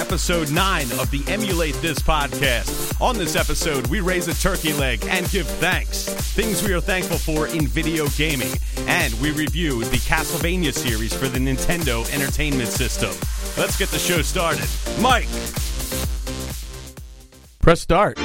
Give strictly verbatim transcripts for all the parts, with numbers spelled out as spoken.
episode nine of the Emulate This podcast. On this episode, we raise a turkey leg and give thanks. Things we are thankful for in video gaming. And we review the Castlevania series for the Nintendo Entertainment System. Let's get the show started. Mike! Press start.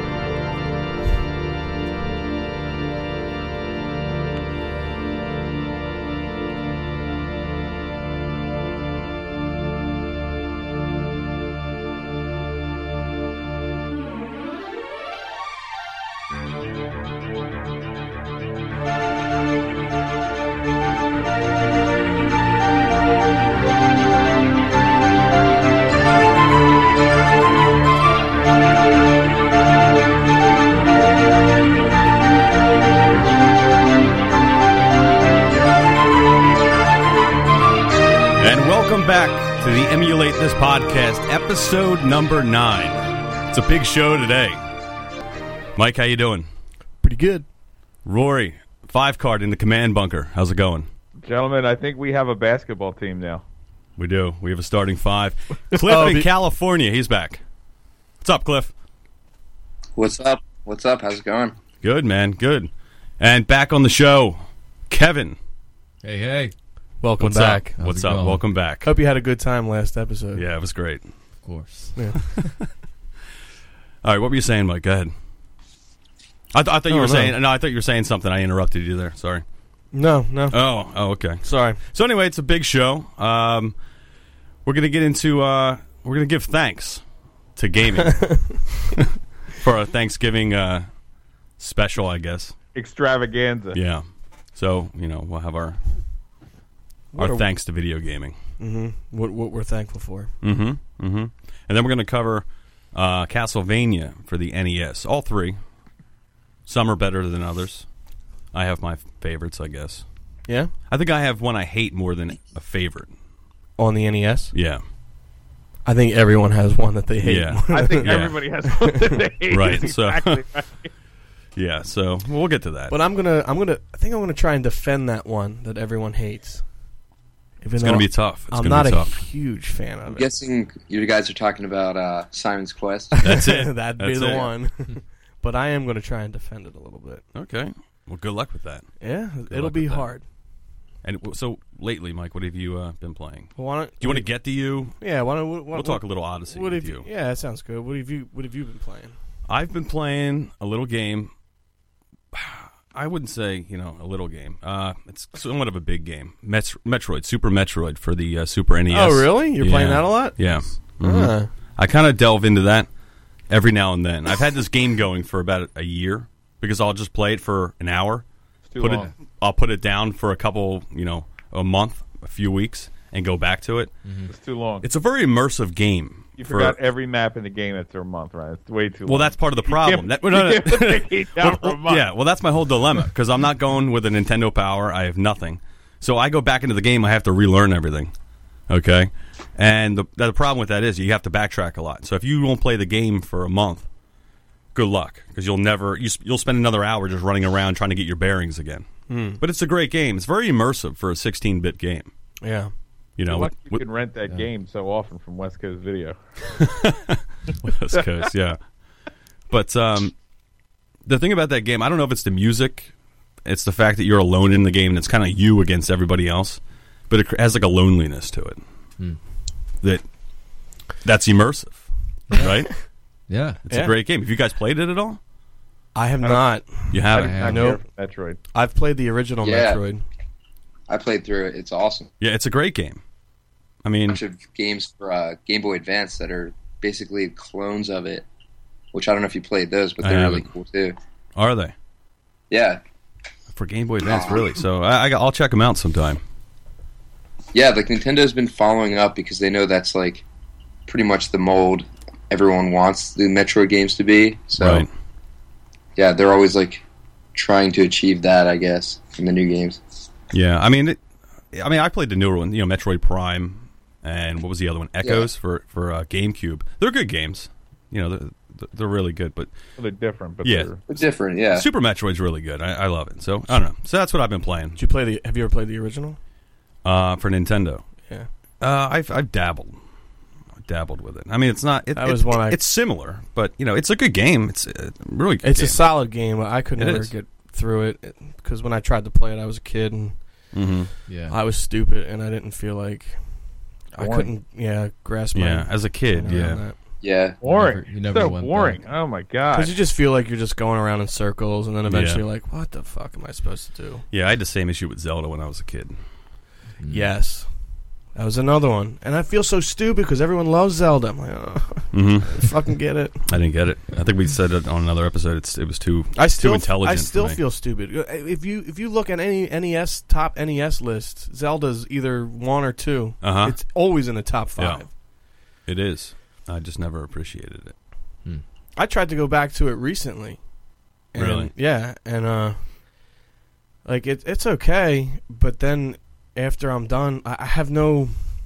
To the Emulate This podcast, episode number nine. It's a big show today. Mike, how you doing? Pretty good. Rory, five card in the command bunker. How's it going? Gentlemen, I think we have a basketball team now. We do. We have a starting five. Cliff oh, in be- California, he's back. What's up, Cliff? What's up? What's up? How's it going? Good, man. Good. And back on the show, Kevin. Hey, hey. Welcome What's back. Up? What's up? Going? Welcome back. Hope you had a good time last episode. Yeah, it was great. Of course. Yeah. All right, what were you saying, Mike? Go ahead. I, th- I thought you oh, were no. saying. No, I thought you were saying something. I interrupted you there. Sorry. No, no. Oh, oh, okay. Sorry. So anyway, it's a big show. Um, we're gonna get into. Uh, we're gonna give thanks to gaming for our Thanksgiving uh, special, I guess. Extravaganza. Yeah. So you know we'll have our. What Our are, thanks to video gaming. Mm-hmm. What what we're thankful for. Mm-hmm. Mm-hmm. And then we're going to cover uh, Castlevania for the N E S. All three. Some are better than others. I have my favorites, I guess. Yeah? I think I have one I hate more than a favorite. On the N E S? Yeah. I think everyone has one that they hate. Yeah. I think yeah. everybody has one that they hate. Right. Exactly So, right. Yeah, so we'll get to that. But I'm gonna I'm gonna I think I'm gonna try and defend that one that everyone hates. Even it's going to be tough. It's I'm gonna not be a tough. huge fan of I'm it. guessing you guys are talking about uh, Simon's Quest. That's it. That'd That's be the it. one. But I am going to try and defend it a little bit. Okay. Well, good luck with that. Yeah, Good it'll luck be with that. hard. And so lately, Mike, what have you uh, been playing? Well, why don't, Do you want to get to you? Yeah, why don't what, We'll talk a little Odyssey what with have you. Yeah, that sounds good. What have you What have you been playing? I've been playing a little game. I wouldn't say, you know, a little game. Uh, it's somewhat of a big game. Met- Metroid, Super Metroid for the uh, Super N E S. Oh, really? You're Yeah. playing that a lot? Yeah. Mhm. Ah. I kind of delve into that every now and then. I've had this game going for about a year because I'll just play it for an hour. It's too Put long. it. I'll put it down for a couple, you know, a month, a few weeks, and go back to it. It's too long. It's a very immersive game. You for- forgot every map in the game after a month, right? It's way too long. Well, that's part of the problem. You That, can't, no, no, you can't put the game down well, for a month. yeah, well, that's my whole dilemma because I'm not going with a Nintendo Power. I have nothing, so I go back into the game. I have to relearn everything. Okay, and the, the problem with that is you have to backtrack a lot. So if you won't play the game for a month, good luck because you'll never you, you'll spend another hour just running around trying to get your bearings again. Hmm. But it's a great game. It's very immersive for a sixteen-bit game. Yeah. You know, You're lucky with- you can rent that game so often from West Coast Video. West Coast, yeah. But um, the thing about that game, I don't know if it's the music, it's the fact that you're alone in the game and it's kind of you against everybody else, but it has like a loneliness to it. Hmm. That that's immersive, right? Yeah. It's Yeah. a great game. Have you guys played it at all? I have not. You I haven't. did not Nope. care for Metroid. I've played the original Yeah. Metroid. I played through it. It's awesome. Yeah, it's a great game. I A mean, bunch of games for uh, Game Boy Advance that are basically clones of it, which I don't know if you played those, but I they're really haven't. cool too. are they? Yeah. For Game Boy Advance, really? So I, I, I'll check them out sometime. Yeah, like Nintendo's been following up because they know that's like pretty much the mold everyone wants the Metroid games to be. So Right. yeah, they're always like trying to achieve that, I guess, in the new games. Yeah, I mean, it, I mean, I played the newer one, you know, Metroid Prime, and what was the other one? Echoes for for uh, GameCube. They're good games. You know, they're, they're really good. But Well, they're different, but Yeah. they're They're different, yeah. Super Metroid's really good. I, I love it. So I don't know. So that's what I've been playing Did you play the? Have you ever played the original? uh, for Nintendo. Yeah. Uh, I've I've dabbled. dabbled with it. I mean, it's not. It, That it, was one I- It's similar, but you know, it's a good game. It's uh, really. Good It's game. a solid game, but I could It never is. get through it because when I tried to play it, I was a kid and Mm-hmm. Yeah. I was stupid, and I didn't feel like I Boring. couldn't. Yeah, grasp my. Yeah, as a kid, around yeah. that. Yeah. Boring. never- you never so went boring. back. Oh my god. Because you just feel like you're just going around in circles, and then eventually Yeah. you're like, what the fuck am I supposed to do? Yeah, I had the same issue with Zelda when I was a kid. Mm. Yes. That was another one. And I feel so stupid because everyone loves Zelda. I'm like, oh, Mm-hmm. I fucking get it. I didn't get it. I think we said it on another episode. It's it was too I still, too intelligent. I still for me. feel stupid. If you if you look at any N E S top N E S list, Zelda's either one or two. Uh-huh. It's always in the top five. Yeah. It is. I just never appreciated it. I tried to go back to it recently. And, Really? Yeah, and uh, like it, it's okay, but then after I'm done, I, I have no.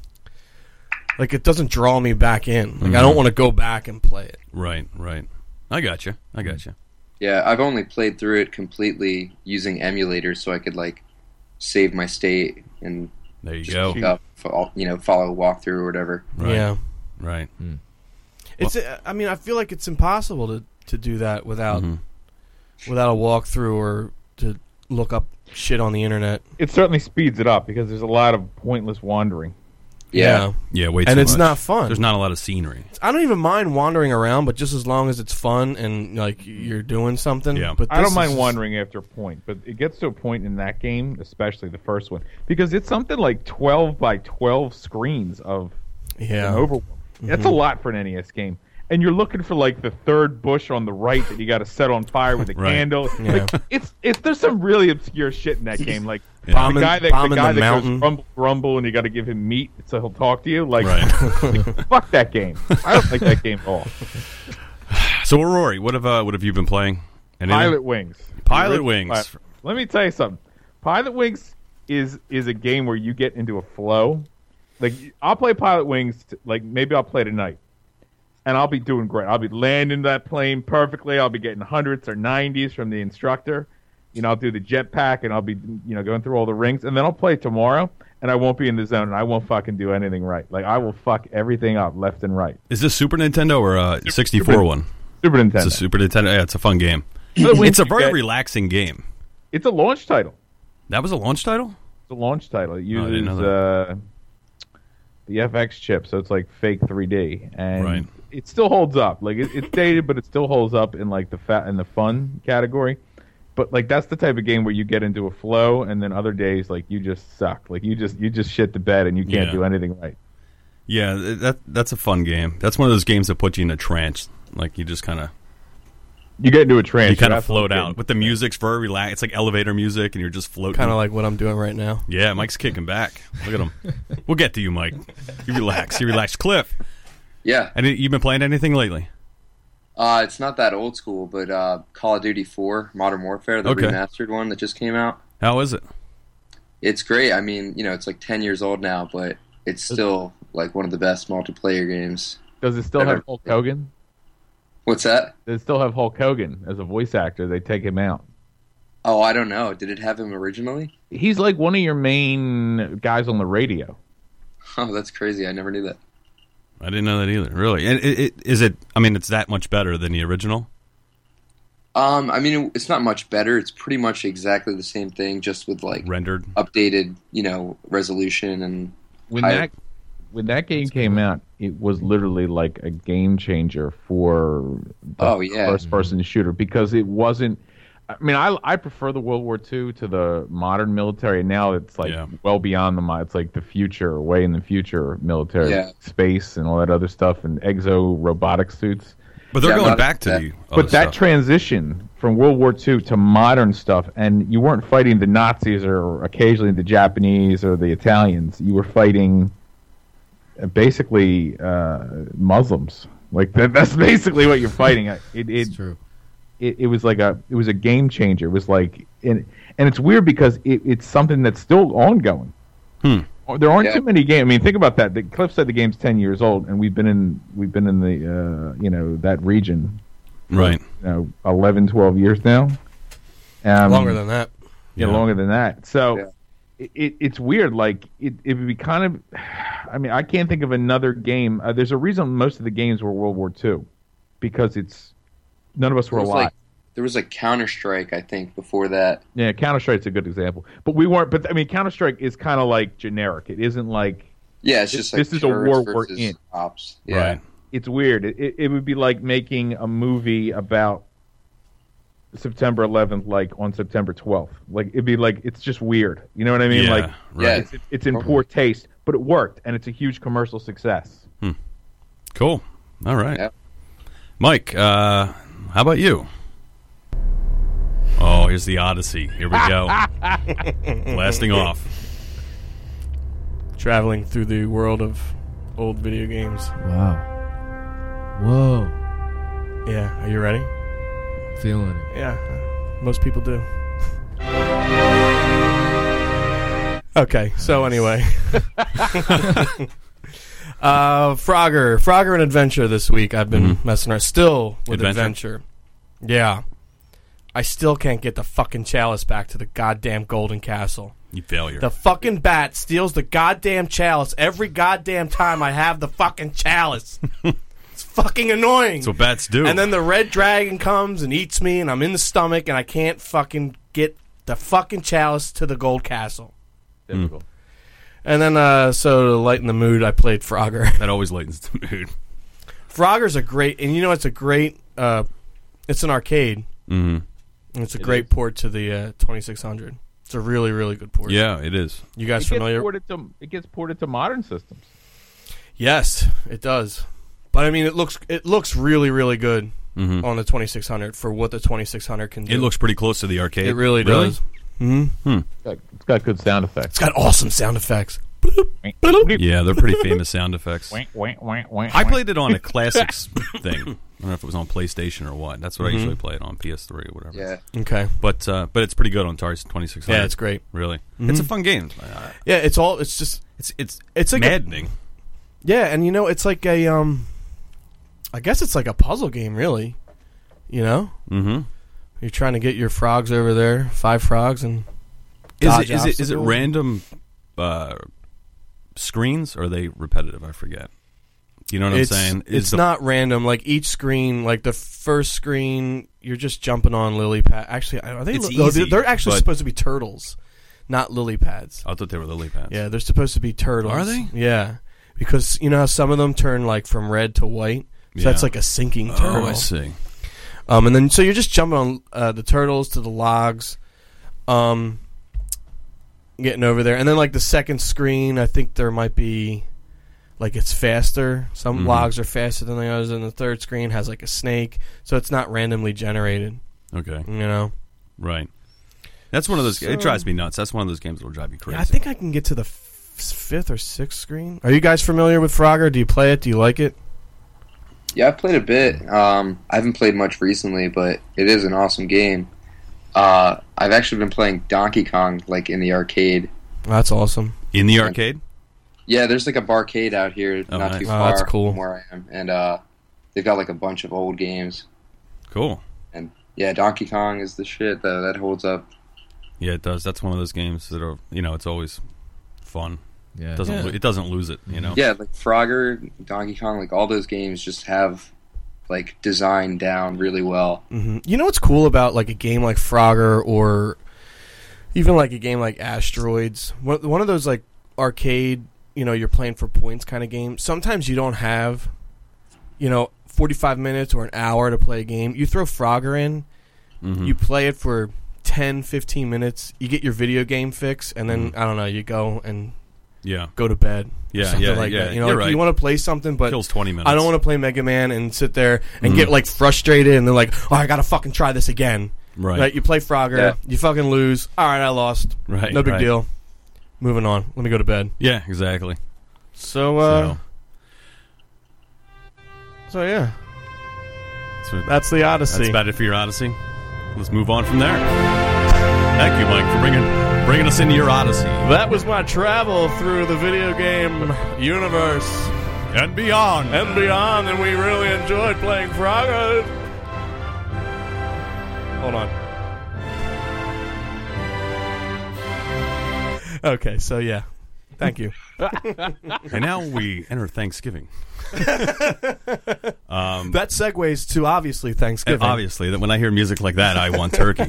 Like it doesn't draw me back in. Like I Mhm. don't want to go back and play it. Right, right. I got you. I got you. Yeah, I've only played through it completely using emulators, so I could like save my state and There you just go. pick up, fo- you know, follow a walkthrough or whatever. Right, Yeah, right. it's. I mean, I feel like it's impossible to, to do that without Mhm. without a walkthrough or to look up shit on the internet. it certainly speeds it up because there's a lot of pointless wandering. Yeah. Yeah, wait. and too it's much. not fun. There's not a lot of scenery. I don't even mind wandering around, but just as long as it's fun and like you're doing something. Yeah. But I this don't mind is- wandering after a point, but it gets to a point in that game, especially the first one, because it's something like twelve by twelve screens of Yeah, an overworld. That's a lot for an N E S game. And you're looking for like the third bush on the right that you got to set on fire with a Right. candle. Yeah. Like, it's it's there's some really obscure shit in that game. Like Yeah. Bombing- the guy that bombing the guy the that mountain. goes grumble grumble, and you got to give him meat so he'll talk to you. Like, Right. fuck that game. I don't like that game at all. So, Rory, what have uh, what have you been playing? Anything? Pilot Wings. Pilot The original Wings. Pilot- Let me tell you something. Pilot Wings is is a game where you get into a flow. Like I'll play Pilot Wings. t- Like maybe I'll play tonight, and I'll be doing great. I'll be landing that plane perfectly. I'll be getting hundreds or nineties from the instructor. You know, I'll do the jetpack, and I'll be you know going through all the rings, and then I'll play tomorrow, and I won't be in the zone, and I won't fucking do anything right. Like I will fuck everything up left and right. Is this Super Nintendo or uh, sixty-four Super- one? Super Nintendo. It's a Super Nintendo. Yeah, it's a fun game. Pilot Wings It's a you very get- relaxing game. It's a launch title. That was a launch title? It's a launch title. It Oh, I uses didn't know uh, the F X chip, so it's like fake three D, and Right. it still holds up. Like it, it's dated, but it still holds up in like the fat in the fun category. But like that's the type of game where you get into a flow, and then other days like you just suck. Like you just you just shit the bed, and you can't Yeah. do anything right. Yeah, th- that that's a fun game. That's one of those games that put you in a trance. Like you just kind of You get into a trance. you kind you're of float absolutely out. But the music's very relaxed. It's like elevator music, and you're just floating. kind of like what I'm doing right now. Yeah, Mike's kicking back. Look at him. We'll get to you, Mike. You relax. You relax. Cliff, Yeah. and you been playing anything lately? Uh, it's not that old school, but uh, Call of Duty four, Modern Warfare, the Okay. remastered one that just came out. How is it? It's great. I mean, you know, it's like ten years old now, but it's still like one of the best multiplayer games. Does it still have Hulk Hogan? What's that? Does it still have Hulk Hogan as a voice actor? They take him out. Oh, I don't know. Did it have him originally? He's like one of your main guys on the radio. Oh, that's crazy. I never knew that. I didn't know that either. Really? And it, it, is it? I mean, it's that much better than the original. Um, I mean, it's not much better. It's pretty much exactly the same thing, just with like Rendered. updated, you know, resolution and When I- that when that game came out, it was literally like a game changer for the Oh, yeah. first person shooter because it wasn't. I mean, I I prefer the World War Two to the modern military. Now it's like Yeah. well beyond the mod. It's like the future, way in the future military, Yeah. space and all that other stuff, and exo robotic suits. But they're Yeah, going but- back to yeah. the. But other that stuff. transition from World War Two to modern stuff, and you weren't fighting the Nazis or occasionally the Japanese or the Italians. You were fighting uh, basically uh, Muslims. Like that, that's basically what you're fighting. It, it, It's true. it, it was like a it was a game changer. It was like and and it's weird because it, it's something that's still ongoing. Hmm. There aren't Yeah. too many games. I mean, think about that. The Cliff said the game's ten years old, and we've been in we've been in the uh, you know that region Right. you know, eleven, twelve years now. Um, Longer than that. yeah, Yeah. longer than that. So Yeah. it, it it's weird. Like it, it would be kind of. I mean, I can't think of another game. Uh, there's a reason most of the games were World War Two, because it's none of us were There was alive. like there was like Counter Strike, I think, before that. Yeah, Counter Strike's a good example, but we weren't. But I mean, Counter Strike is kind of like generic. It isn't like Yeah, it's just like This is a terrorists war we're versus in. Ops. Yeah. Right. it's weird. It, it it would be like making a movie about September eleventh, like on September twelfth. Like it'd be like it's just weird. You know what I mean? Yeah, like right. it's it's in poor taste, but it worked, and it's a huge commercial success. Cool. All right. Yep. Mike, uh, how about you? Oh, here's the Odyssey. Here we go. Blasting off. Traveling through the world of old video games. Wow. Whoa. Yeah, are you ready? Feeling it. Yeah, uh, most people do. Okay, so anyway. uh, Frogger. Frogger and Adventure this week. I've been Mhm. messing around. Still with Adventure? Adventure. Yeah. I still can't get the fucking chalice back to the goddamn golden castle. You failure. The fucking bat steals the goddamn chalice every goddamn time I have the fucking chalice. It's fucking annoying. That's what bats do. And then the red dragon comes and eats me, and I'm in the stomach, and I can't fucking get the fucking chalice to the gold castle. Difficult. And then, uh, so to lighten the mood, I played Frogger. that always lightens the mood. Frogger's a great, and you know, it's a great, uh, it's an arcade, Mm-hmm. and it's a It great is. port to the uh, twenty-six hundred. It's a really, really good port. Yeah, it is. You It guys gets familiar? ported to it gets ported to modern systems. Yes, it does. But I mean, it looks it looks really, really good Mm-hmm. on the twenty-six hundred for what the twenty-six hundred can do. It looks pretty close to the arcade. It really does. Mm-hmm. It's got, it's got good sound effects. It's got awesome sound effects. Yeah, they're pretty famous sound effects. Wink, wink, wink, wink, I wink. played it on a classics thing. I don't know if it was on PlayStation or what. That's what Mhm. I usually play it on P S three or whatever. Yeah. Okay. But uh, but it's pretty good on Atari twenty-six hundred. Yeah, it's great. Really. Mhm. It's a fun game. Uh, Yeah, it's all. It's just. it's it's It's like a- maddening. Yeah, and you know, it's like a um. I guess it's like a puzzle game, really. You know, Mm-hmm. you're trying to get your frogs over there, five frogs, and Is dodge it is it is it obstacles. random uh, screens or are they repetitive? I forget. You know what it's, I'm saying? Is It's the- not random. Like each screen, like the first screen, you're just jumping on lily pad. Actually, are they? It's no, easy, they're, they're actually but- supposed to be turtles, not lily pads. I thought they were lily pads. Yeah, they're supposed to be turtles. Are they? Yeah, because you know how some of them turn like from red to white. So Yeah. that's like a sinking turtle. Oh, I see. Um, and then so you're just jumping on uh, the turtles to the logs, um, getting over there, and then like the second screen, I think there might be like it's faster. Some Mhm. logs are faster than the others, and the third screen has like a snake, so it's not randomly generated. Okay. You know, Right. That's one of those. So- it drives me nuts. That's one of those games that'll drive you crazy. yeah, I think I can get to the f- fifth or sixth screen. Are you guys familiar with Frogger? Do you play it? Do you like it? Yeah, I've played a bit. Um, I haven't played much recently, but it is an awesome game. Uh, I've actually been playing Donkey Kong, like, in the arcade. That's awesome. in the arcade. Yeah, there's, like, a barcade out here Oh, not nice. too Oh, far that's cool. from where I am. And uh, they've got, like, a bunch of old games. Cool. And, yeah, Donkey Kong is the shit. That, that holds up. Yeah, it does. That's one of those games that are, you know, it's always fun. Yeah. It doesn't Yeah. lo- it doesn't lose it, you know. Yeah, like, Frogger, Donkey Kong, like, all those games just have, like, design down really well. hmm You know what's cool about like a game like Frogger or even like a game like Asteroids? One one of those like arcade, you know, you're playing for points kind of games. Sometimes you don't have, you know, forty-five minutes or an hour to play a game. You throw Frogger in, Mhm. you play it for ten, fifteen minutes, you get your video game fix, and then, Mhm. I don't know, you go and Yeah. go to bed. or Yeah, something yeah, like yeah. that. You know, You're like, right. you want to play something, but Kills twenty minutes. I don't want to play Mega Man and sit there and Mhm. get like frustrated and then like, oh, I gotta fucking try this again. Right. Right, you play Frogger, Yeah. you fucking lose. All right, I lost. Right. No big right. deal. Moving on. Let me go to bed. Yeah, exactly. So, uh, so, so, yeah, so that's the Odyssey. that's about it for your Odyssey. Let's move on from there. Thank you, Mike, for bringing bringing us into your Odyssey That was my travel through the video game universe and beyond. and beyond, and we really enjoyed playing Frogger. Hold on. Okay, so yeah. Thank you. And now we enter Thanksgiving. um, That segues to obviously Thanksgiving. Obviously, that when I hear music like that, I want turkey.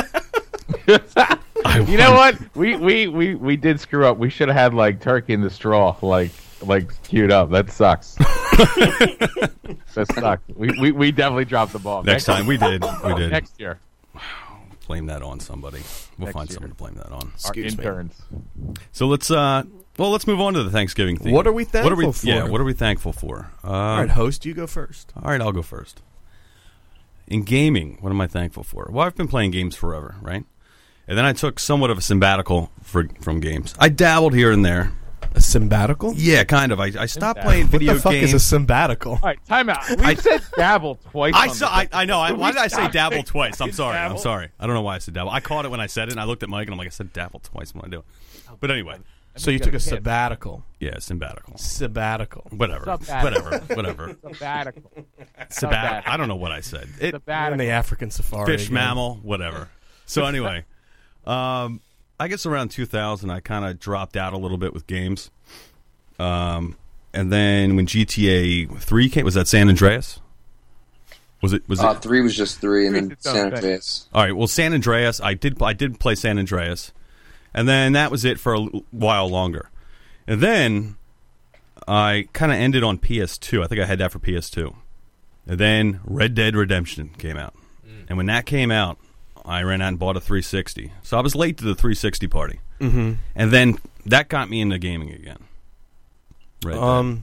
I You know what? We, we, we, we did screw up. We should have had like turkey in the straw, like like queued up. That sucks. That sucks. We, we we definitely dropped the ball. Next time we did, we did. Next year, Blame that on somebody. We'll Next find year. someone to blame that on. our Excuse me. interns. So let's uh, well, let's move on to the Thanksgiving theme. What are we What are we? thankful for? Yeah, what are we thankful for? Uh, All right, host, you go first. All right, I'll go first. In gaming, what am I thankful for? Well, I've been playing games forever, right? And then I took somewhat of a sabbatical for, from games. I dabbled here and there. A sabbatical? Yeah, kind of. I, I stopped Sabbatical. playing What video the fuck games. is a sabbatical? All right, time out. We I- said dabble twice. I on saw. this I, I know. I, episode. why did I say Stop dabble saying twice? I'm sorry. I'm dabble. sorry. I don't know why I said dabble. I caught it when I said it, and I looked at Mike, and I'm like, I said dabble twice. What am I doing? But anyway, So you got took a a hint. sabbatical. yeah, sabbatical. Sabbatical. Whatever. Sabbatical. Whatever. Whatever. Sabbatical. Sabbat. I don't know what I said. It, You're in Sabbatical. the African safari. fish, again. mammal, whatever. So anyway, um, I guess around two thousand, I kind of dropped out a little bit with games. Um, and then when G T A three came, was that San Andreas? Was it? Was Uh, it? three was just three, and Three's then its own San thing. Andreas. All right. Well, San Andreas, I did. I did play San Andreas, and then that was it for a l- while longer. And then I kind of ended on P S two. I think I had that for P S two. And then Red Dead Redemption came out, and when that came out, I ran out and bought a three sixty. So I was late to the three sixty party, Mm-hmm. and then that got me into gaming again. Red Dead. Um,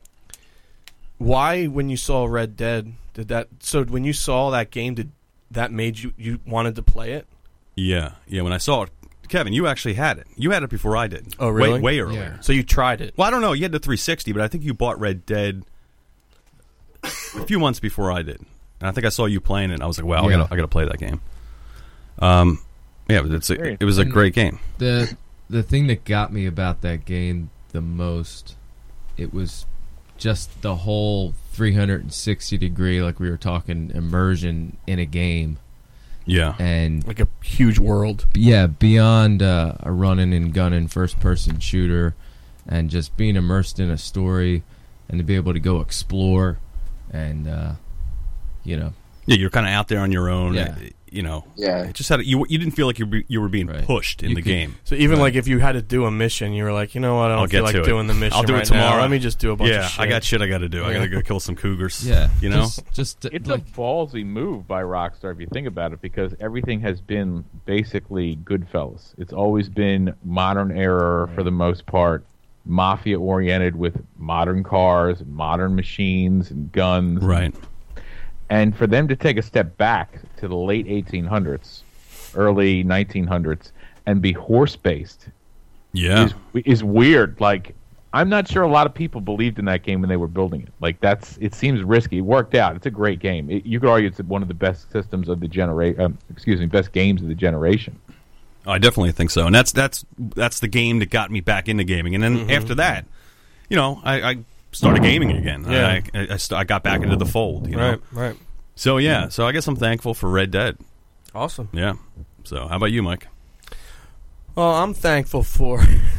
why, when you saw Red Dead, did that? So when you saw that game, did that made you you wanted to play it? Yeah, yeah. When I saw it, Kevin, you actually had it. You had it before I did. Oh, really? Way, way earlier. Yeah. So you tried it. Well, I don't know. You had the three sixty, but I think you bought Red Dead a few months before I did. And I think I saw you playing it, and I was like, "Wow, I Yeah. gotta, I gotta play that game." Um, yeah, but it's a, it was a And- great game. The the thing that got me about that game the most, it was just the whole three sixty degree, like we were talking, immersion in a game. Yeah, And Like a huge world. yeah, beyond uh, a running and gunning first person shooter, and just being immersed in a story, and to be able to go explore, and uh, you know, yeah. You're kind of out there on your own. Yeah. uh, You know, Yeah. it just had you. You didn't feel like you were, you were being Right. pushed in You the could- game. So even Right. like if you had to do a mission, you were like, you know what, I don't I'll feel get like to it. doing the mission. I'll do it right now. tomorrow. Let me just do a bunch Yeah, of shit. I got shit I got to do. I Yeah. got to go kill some cougars. yeah, you know. just, just It's like a ballsy move by Rockstar if you think about it, because everything has been basically Goodfellas. It's always been modern era for the most part, mafia oriented with modern cars, modern machines, and guns. Right. And for them to take a step back to the late eighteen hundreds, early nineteen hundreds, and be horse based Yeah. is, is weird. Like, I'm not sure a lot of people believed in that game when they were building it. Like, that's it seems risky. It worked out. It's a great game. It, you could argue it's one of the best systems of the generation. Um, excuse me, best games of the generation. I definitely think so, and that's that's that's the game that got me back into gaming. And then Mm-hmm. after that, you know, I, I started gaming again. Yeah. I, I, I, st- I got back into the fold. You know, Right, right. so yeah. So I guess I'm thankful for Red Dead. Awesome. Yeah. So how about you, Mike? Well, I'm thankful for.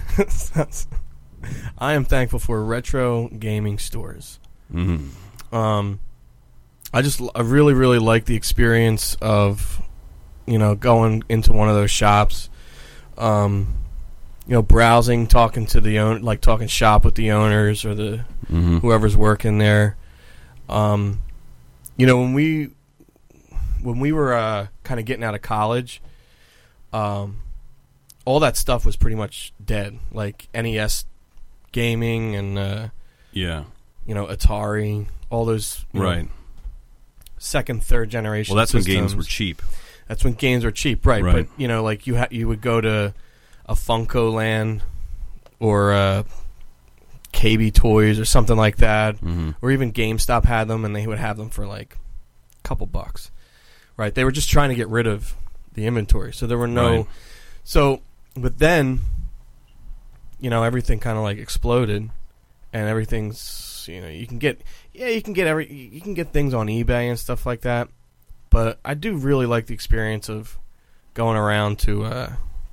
I am thankful for retro gaming stores. Mm-hmm. Um, I just I really really like the experience of, you know, going into one of those shops, um, you know, browsing, talking to the owner, like talking shop with the owners or the Mm-hmm. whoever's working there. Um, you know, when we when we were uh, kind of getting out of college, um, all that stuff was pretty much dead. Like N E S gaming and uh, Yeah. you know, Atari, all those you know, Right. second, third generation. Well, that's when systems. games were cheap. That's when games were cheap, right? Right. But you know, like you ha- you would go to a Funko Land or uh, K B Toys or something like that, Mm-hmm. or even GameStop had them, and they would have them for like a couple bucks, right? They were just trying to get rid of the inventory, so there were no. Right. So, but then, you know, everything kind of like exploded, and everything's you know you can get yeah you can get every you can get things on eBay and stuff like that. But I do really like the experience of going around to uh,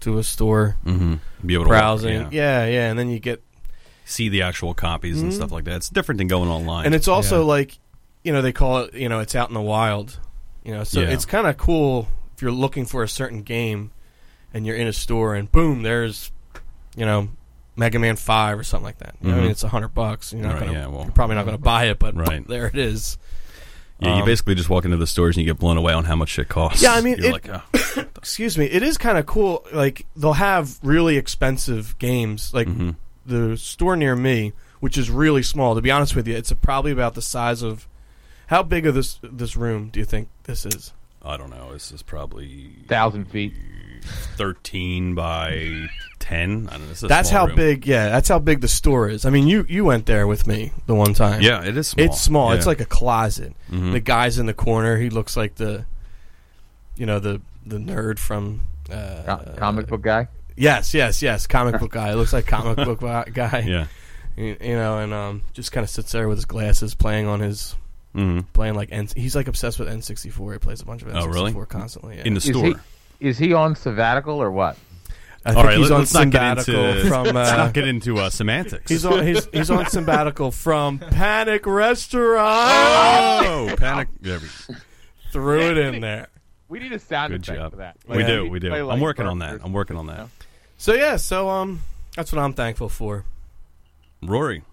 to a store, Mm-hmm. Be able to browsing. walk, yeah. yeah, and then you get, see the actual copies and Mhm. stuff like that. It's different than going online. and it's also Yeah. like, you know, they call it, you know, it's out in the wild, you know, so Yeah. it's kind of cool if you're looking for a certain game, and you're in a store, and boom, there's, you know, Mega Man Five or something like that. You know, I Mhm. mean, it's a hundred bucks. You're not Right, gonna, yeah, well- you're probably not going to buy it, but Right. there it is. yeah, you um, basically just walk into the stores and you get blown away on how much shit costs. Yeah, I mean, You're it- like, oh. Excuse me. It is kind of cool. Like, they'll have really expensive games. Like, Mhm. the store near me, which is really small. To be honest with you, it's probably about the size of. How big of this this room do you think this is? I don't know. This is probably Thousand feet. thirteen by ten. I don't know. This is a That's small how room. big. Yeah, that's how big the store is. I mean, you you went there with me the one time. Yeah, it is small. It's small. Yeah. It's like a closet. Mhm. The guy's in the corner. He looks like the, you know, the the nerd from uh, Co- comic book guy. Yes, yes, yes. Comic book guy. Looks like comic book guy. Yeah. You, you know, and um, just kind of sits there with his glasses, playing on his, hmm playing like N. He's like obsessed with N sixty-four. He plays a bunch of N Oh, sixty-four really? constantly. Yeah. In the Is store. he is he on sabbatical or what? I All think right, he's let, on let's not get sabbatical into from. let's Uh, not get into uh, semantics. he's on he's, he's on sabbatical from Panic Restaurant. oh, panic! There we- Threw it in there. We need a sound Good effect job. for that. We Yeah. do, we do. Play, I'm like, working on that. burgers. I'm working on that. So yeah, so um, that's what I'm thankful for. Rory.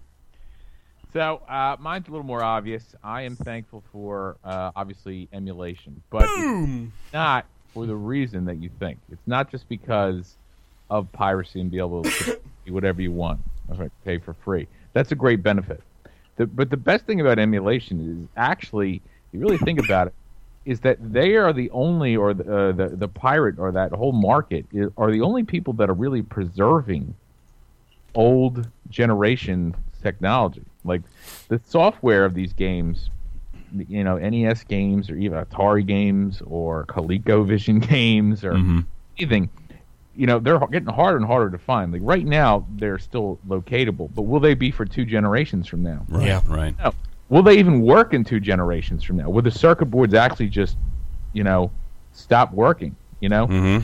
So uh, mine's a little more obvious. I am thankful for uh, obviously emulation, but it's not for the reason that you think. It's not just because of piracy and be able to do whatever you want, okay, pay for free. That's a great benefit. The, but the best thing about emulation is actually, if you really think about it, is that they are the only, or the uh, the, the pirate or that whole market is, are the only people that are really preserving old generation technology. Like the software of these games, you know, N E S games or even Atari games or ColecoVision games or Mhm. anything, you know, they're getting harder and harder to find. Like right now, they're still locatable, but will they be for two generations from now? Right. Yeah. Right. No. Will they even work in two generations from now? Will the circuit boards actually just, you know, stop working? You know, Mm-hmm.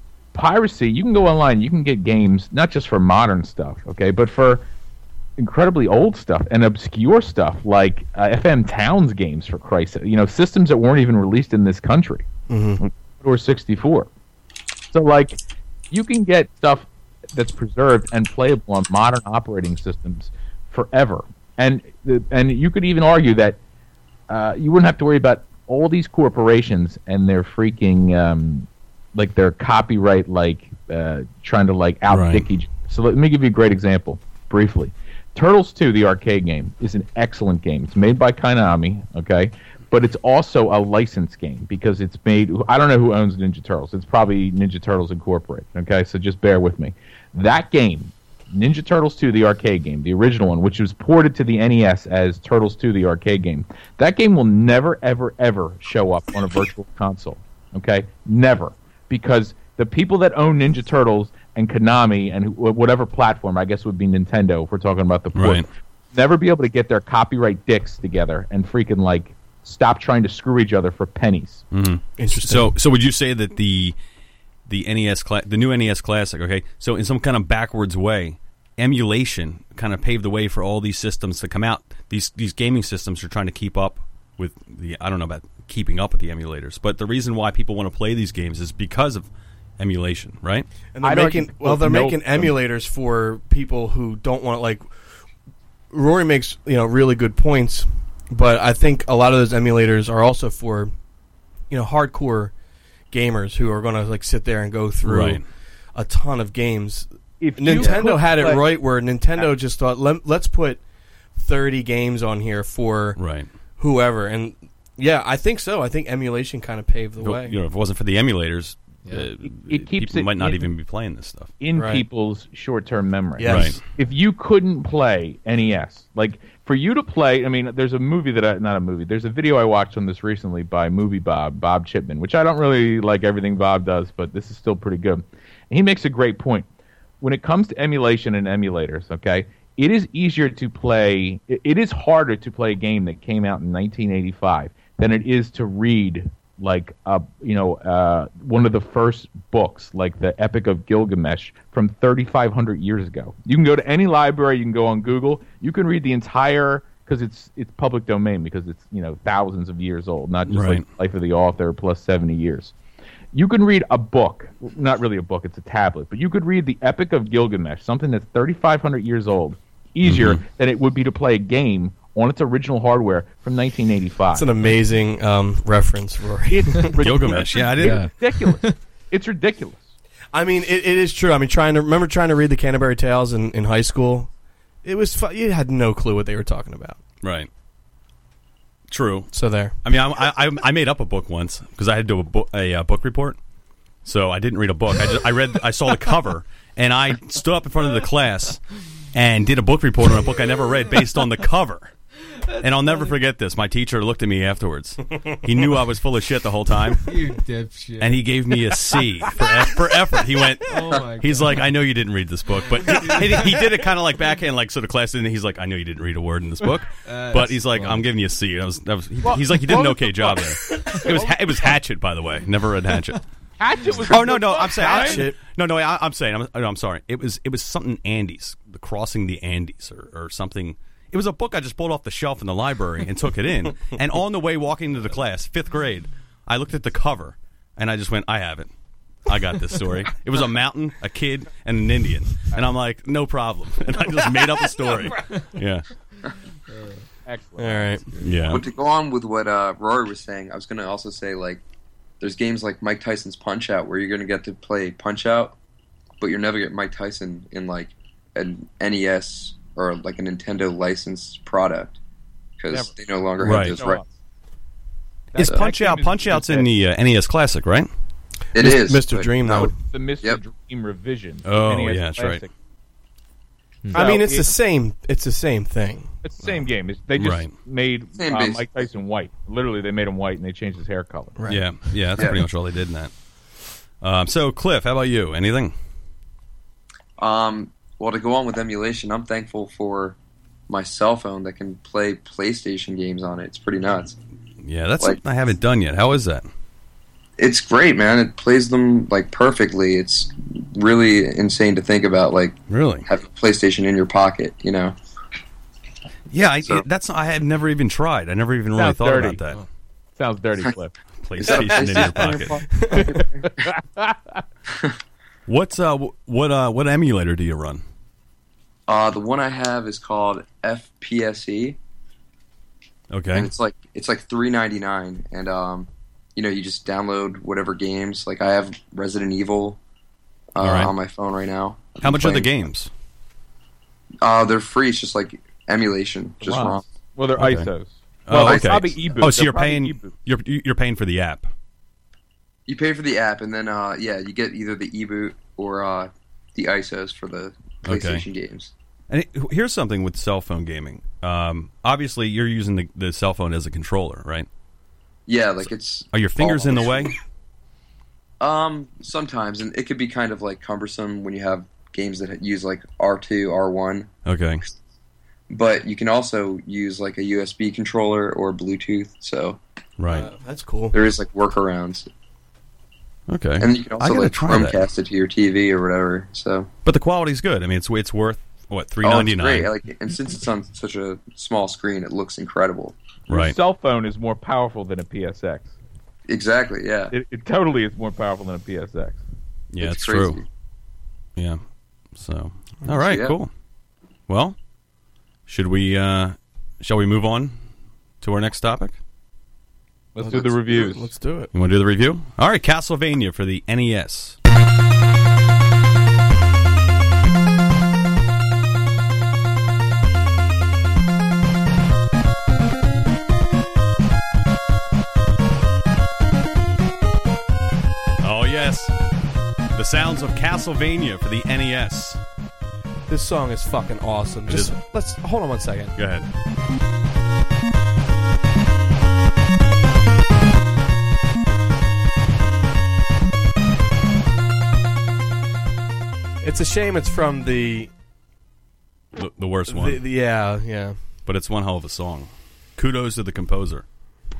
piracy. You can go online. You can get games not just for modern stuff, okay, but for incredibly old stuff and obscure stuff like uh, F M Towns games, for Christ's sake. You know, systems that weren't even released in this country, Mm-hmm. or sixty-four. So, like, you can get stuff that's preserved and playable on modern operating systems forever. And the, and you could even argue that uh, you wouldn't have to worry about all these corporations and their freaking um, like their copyright, like uh, trying to like outdick Right. each. So let me give you a great example, briefly. Turtles two, the arcade game, is an excellent game. It's made by Konami, okay, but it's also a licensed game because it's made. I don't know who owns Ninja Turtles. It's probably Ninja Turtles Incorporated. Okay, so just bear with me. That game, Ninja Turtles two, the arcade game, the original one, which was ported to the N E S as Turtles two, the arcade game, that game will never, ever, ever show up on a virtual console. Okay? Never. Because the people that own Ninja Turtles and Konami and wh- whatever platform, I guess would be Nintendo if we're talking about the port, Right. never be able to get their copyright dicks together and freaking, like, stop trying to screw each other for pennies. Mm-hmm. Interesting. So, so would you say that the the N E S cla- the new N E S Classic, okay, so in some kind of backwards way, emulation kind of paved the way for all these systems to come out. These these gaming systems are trying to keep up with the. I don't know about keeping up with the emulators, but the reason why people want to play these games is because of emulation, right? And they're I'd making argue- well, they're no- making emulators for people who don't want like. Rory makes you know really good points, but I think a lot of those emulators are also for, you know, hardcore gamers who are going to like sit there and go through Right. a ton of games. If you Nintendo could had it play- right where Nintendo just thought Let, let's put thirty games on here for Right. whoever, and yeah, I think so. I think emulation kind of paved the way. You know, if it wasn't for the emulators, Yeah. uh, It- it keeps people it might not in- even be playing this stuff. in Right. people's short-term memory. Yes. Right. If you couldn't play N E S, like for you to play, I mean, there's a movie that I, not a movie, there's a video I watched on this recently by Movie Bob, Bob Chipman, which I don't really like everything Bob does, but this is still pretty good. And he makes a great point. When it comes to emulation and emulators, okay, it is easier to play, it, it is harder to play a game that came out in nineteen eighty-five than it is to read like uh, you know, uh, one of the first books, like the Epic of Gilgamesh from thirty-five hundred years ago. You can go to any library, you can go on Google, you can read the entire, because it's it's public domain, because it's, you know, thousands of years old, not just Right. like life of the author plus seventy years. You can read a book, not really a book, it's a tablet, but you could read the Epic of Gilgamesh, something that's thirty-five hundred years old, easier Mm-hmm. than it would be to play a game on its original hardware from nineteen eighty-five. It's an amazing um, reference, Rory. It's Gilgamesh. Yeah, I didn't. Yeah. ridiculous. It's ridiculous. I mean, it, it is true. I mean, trying to remember trying to read the Canterbury Tales in, in high school. It was fu- you had no clue what they were talking about. Right. True. So there. I mean, I I, I made up a book once because I had to do a, book, a uh, book report. So I didn't read a book. I just I read. I saw the cover and I stood up in front of the class and did a book report on a book I never read based on the cover. And I'll never forget this. My teacher looked at me afterwards. He knew I was full of shit the whole time, You dipshit. and he gave me a C for eff- for effort. He went. oh my He's God. like, I know you didn't read this book, but he, he did it kind of like backhand, like so the class didn't. He's like, I know you didn't read a word in this book, Uh, but he's like, funny. I'm giving you a C. That was, that was, he, Well, he's like, you did an well, okay job there. It was ha- it was Hatchet, by the way. Never read Hatchet. Hatchet was. Oh no, no, I'm saying Hatchet. No, no, I, I'm saying, I'm, no, I'm sorry. It was it was something Andes, the Crossing the Andes, or, or something. It was a book I just pulled off the shelf in the library and took it in. And on the way walking to the class, fifth grade, I looked at the cover and I just went, I have it. I got this story. It was a mountain, a kid, and an Indian. And I'm like, no problem. And I just made up a story. Yeah. Excellent. All right. Yeah. But to go on with what uh, Rory was saying, I was going to also say, like, there's games like Mike Tyson's Punch Out where you're going to get to play Punch Out, but you'll never get Mike Tyson in, like, an N E S or, like, a Nintendo licensed product because Never. they no longer Right. have those No, rights. Is That- Punch that Out? game is- Punch is Out's in dead. the uh, N E S Classic, right? It Mis- is. Mister but Dream, no, though. The Mister Yep. Dream revision. Oh, N E S yeah, that's right. Classic. I mean, So it's the it- same. It's the same thing. It's the same game. It's, they just Right. made Same uh, base. Mike Tyson white. Literally, they made him white and they changed his hair color. Right. Yeah. Yeah, that's Yeah. pretty much all they did in that. Um, so, Cliff, how about you? Anything? Um, well, to go on with emulation, I'm thankful for my cell phone that can play PlayStation games on it. It's pretty nuts. Yeah, that's Like- something I haven't done yet. How is that? It's great, man. It plays them like perfectly. It's really insane to think about, like Really? having a PlayStation in your pocket. You know, Yeah, I, So- that's I had never even tried. I never even really Sounds thought dirty. about Sounds dirty, Cliff. that. PlayStation in your pocket. What's uh wh- what uh what emulator do you run? uh, the one I have is called F P S E, Okay. and it's like it's like three ninety nine, and um, you know, you just download whatever games. Like I have Resident Evil uh, All right. on my phone right now. How much are the Playing- games? Uh, they're free. It's just like emulation, just Wow. ROM. Well, they're Okay. I S Os. Oh, Well, they're okay. probably e-boot. Oh, so They're you're probably paying e-boot. you're you're paying for the app. You pay for the app, and then uh, yeah, you get either the e-boot or uh, the I S Os for the PlayStation games. And it, here's something with cell phone gaming. Um, obviously, you're using the, the cell phone as a controller, right? Yeah, like it's. Are your fingers all- in the way? Um, sometimes, and it could be kind of like cumbersome when you have games that use like R two, R one. Okay. But you can also use like a U S B controller or Bluetooth, so Right. Uh, that's cool. there is like workarounds. Okay. And you can I also gotta like try that. Chromecast it to your T V or whatever. So But the quality's good. I mean, it's it's worth what three oh, ninety it's nine. great. Like, and since it's on such a small screen, it looks incredible. Your Right. cell phone is more powerful than a P S X. Exactly. Yeah. It, it totally is more powerful than a P S X. Yeah, it's, it's true. crazy. Yeah. So, all right, Yeah. cool. Well, should we? uh Shall we move on to our next topic? Let's Well, do the let's- reviews. Let's do it. You want to do the review? All right, Castlevania for the N E S. Oh yes, the sounds of Castlevania for the N E S. This song is fucking awesome. It Just is. let's hold on one second. Go ahead. It's a shame it's from the, The, the worst one. the, the yeah, yeah. But it's one hell of a song. Kudos to the composer.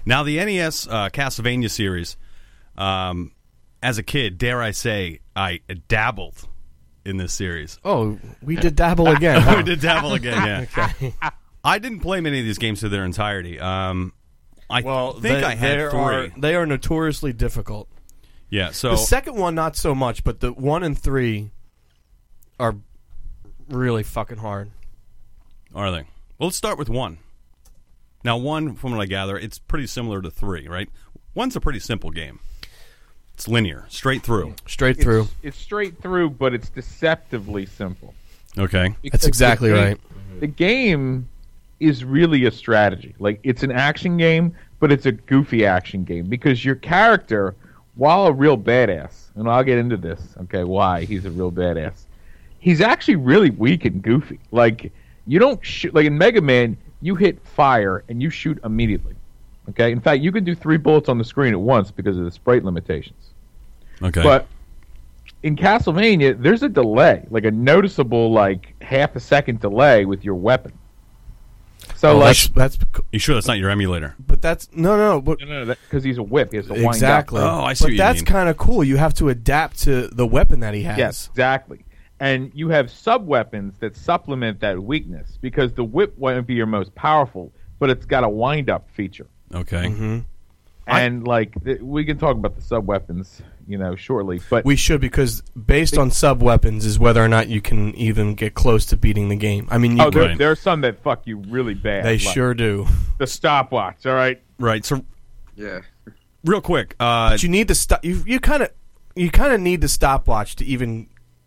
Now, the N E S uh, Castlevania series, um, as a kid, dare I say, I dabbled in this series. Oh, we did dabble again. huh? We did dabble again, yeah. Okay. I didn't play many of these games to their entirety. Um, I Well, think they, I had they three. are they are notoriously difficult. Yeah, so The second one, not so much, but the one and three are really fucking hard. are they? Well, let's start with one. Now, one, from what I gather, it's pretty similar to three, right? One's a pretty simple game. It's linear, straight through. Straight It's, through. it's straight through, but it's deceptively simple. Okay. That's Because exactly the game- right. The game is really a strategy. Like, it's an action game, but it's a goofy action game because your character, while a real badass, and I'll get into this, okay, why he's a real badass, he's actually really weak and goofy. Like, you don't shoot, like in Mega Man, you hit fire and you shoot immediately. Okay? In fact, you can do three bullets on the screen at once because of the sprite limitations. Okay. But in Castlevania, there's a delay, like a noticeable, like half a second delay with your weapon. So, Oh, like, that's, that's you sure that's not your emulator? but that's no no but no, no, because he's a whip, he has to wind exactly. up. Oh, I see But what you that's mean. kind of cool. You have to adapt to the weapon that he has. Yes, exactly. And you have sub weapons that supplement that weakness because the whip won't be your most powerful, but it's got a wind up feature. Okay. hmm And like th- we can talk about the sub weapons, you know, shortly. But We should because based on sub weapons is whether or not you can even get close to beating the game. I mean, you oh, there, Right. there are some that fuck you really bad. they like sure do. the stopwatch. All right. Right. So, Yeah. real quick, uh, But you need to stop. You you kind of you kind of need the stopwatch to even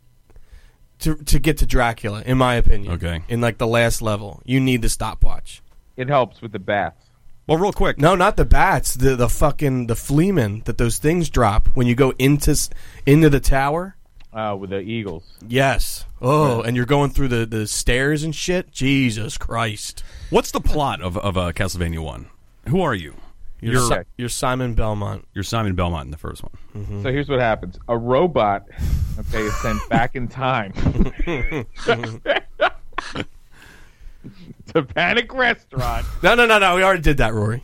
to to get to Dracula, in my opinion. Okay. In like the last level, you need the stopwatch. It helps with the bats. well, real quick. No, not the bats. The the fucking the fleamen that those things drop when you go into s- into the tower. Uh, with the eagles. Yes. Oh, and you're going through the, the stairs and shit. Jesus Christ. What's the plot of of uh, Castlevania One? Who are you? You're You're Si- you're Simon Belmont. you're Simon Belmont in the first one. Mm-hmm. So here's what happens: a robot, okay, is sent back in time to Panic Restaurant. No, no, no, no. We already did that, Rory.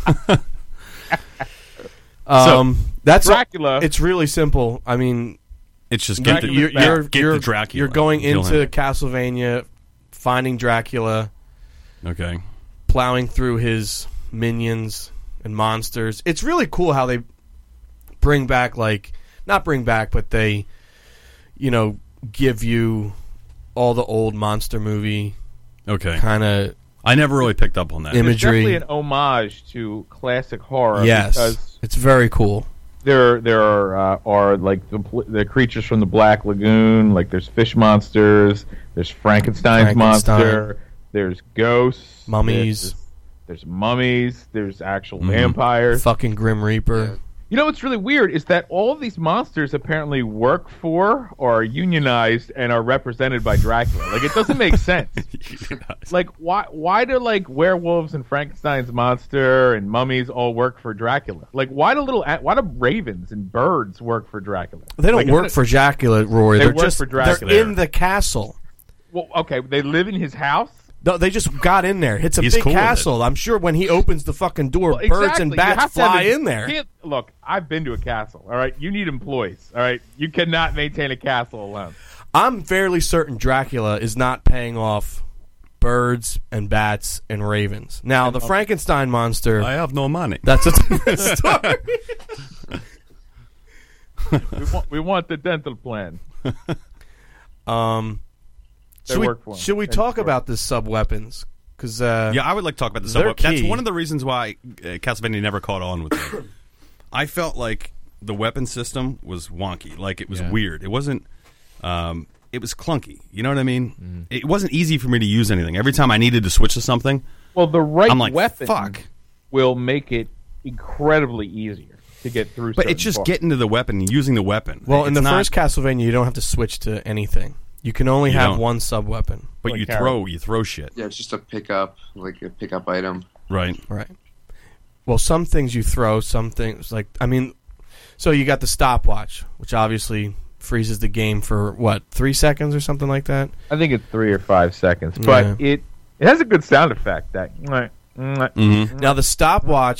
um, that's Dracula. It's really simple. I mean, It's just get the, Dracula's you're, back. you're, get you're, the Dracula. You're going Kill into him. Castlevania, finding Dracula, Okay. plowing through his minions and monsters. It's really cool how they bring back, like, not bring back, but they, you know, give you all the old monster movie Okay. kind of I never really picked up on that. Image- It's definitely imagery. an homage to classic horror. yes. because It's very cool. there there are uh, are like the pl- the creatures from the Black Lagoon. Like there's fish monsters. There's Frankenstein's Frankenstein. monster. There's ghosts. Mummies. There's, there's mummies. There's actual Mhm. vampires. Fucking Grim Reaper. You know what's really weird is that all of these monsters apparently work for or are unionized and are represented by Dracula. Like it doesn't make sense. Like why why do like werewolves and Frankenstein's monster and mummies all work for Dracula? Like why do little a- why do ravens and birds work for Dracula? They don't Like, work isn't for Dracula, Rory. They They're work just for Dracula. they're in the castle. it- well, okay, they live in his house. No, they just got in there. It's a He's big cool with castle. I'm sure when he opens the fucking door, Well, birds exactly. and You bats have to have fly a- in there. can't- Look, I've been to a castle. All right, you need employees. All right, you cannot maintain a castle alone. I'm fairly certain Dracula is not paying off birds and bats and ravens. Now, the Frankenstein monster, I have no money. that's a different story. We want we want the dental plan. Um, They should we, work for 'em. should we End talk story. about the sub weapons? Because uh, Yeah, I would like to talk about the They're sub. That's key. one of the reasons why uh, Castlevania never caught on with me. I felt like the weapon system was wonky. Like it was Yeah. weird. It wasn't. Um, it was clunky. You know what I mean? It wasn't easy for me to use anything. Every time I needed to switch to something, Well, the right I'm like, weapon fuck. will make it incredibly easier to get through. But certain it's just parts. getting to the weapon and using the weapon. well, in It's the not- first Castlevania, you don't have to switch to anything. You can only You have don't. one sub weapon. but like you carrot. throw, you throw shit, Yeah, it's just a pickup, like a pickup item. right? Right. Well, some things you throw, some things like I mean, so you got the stopwatch, which obviously freezes the game for what three seconds or something like that. I think it's three or five seconds, but Yeah. it it has a good sound effect. That mwah, mwah. Mm-hmm. Now the stopwatch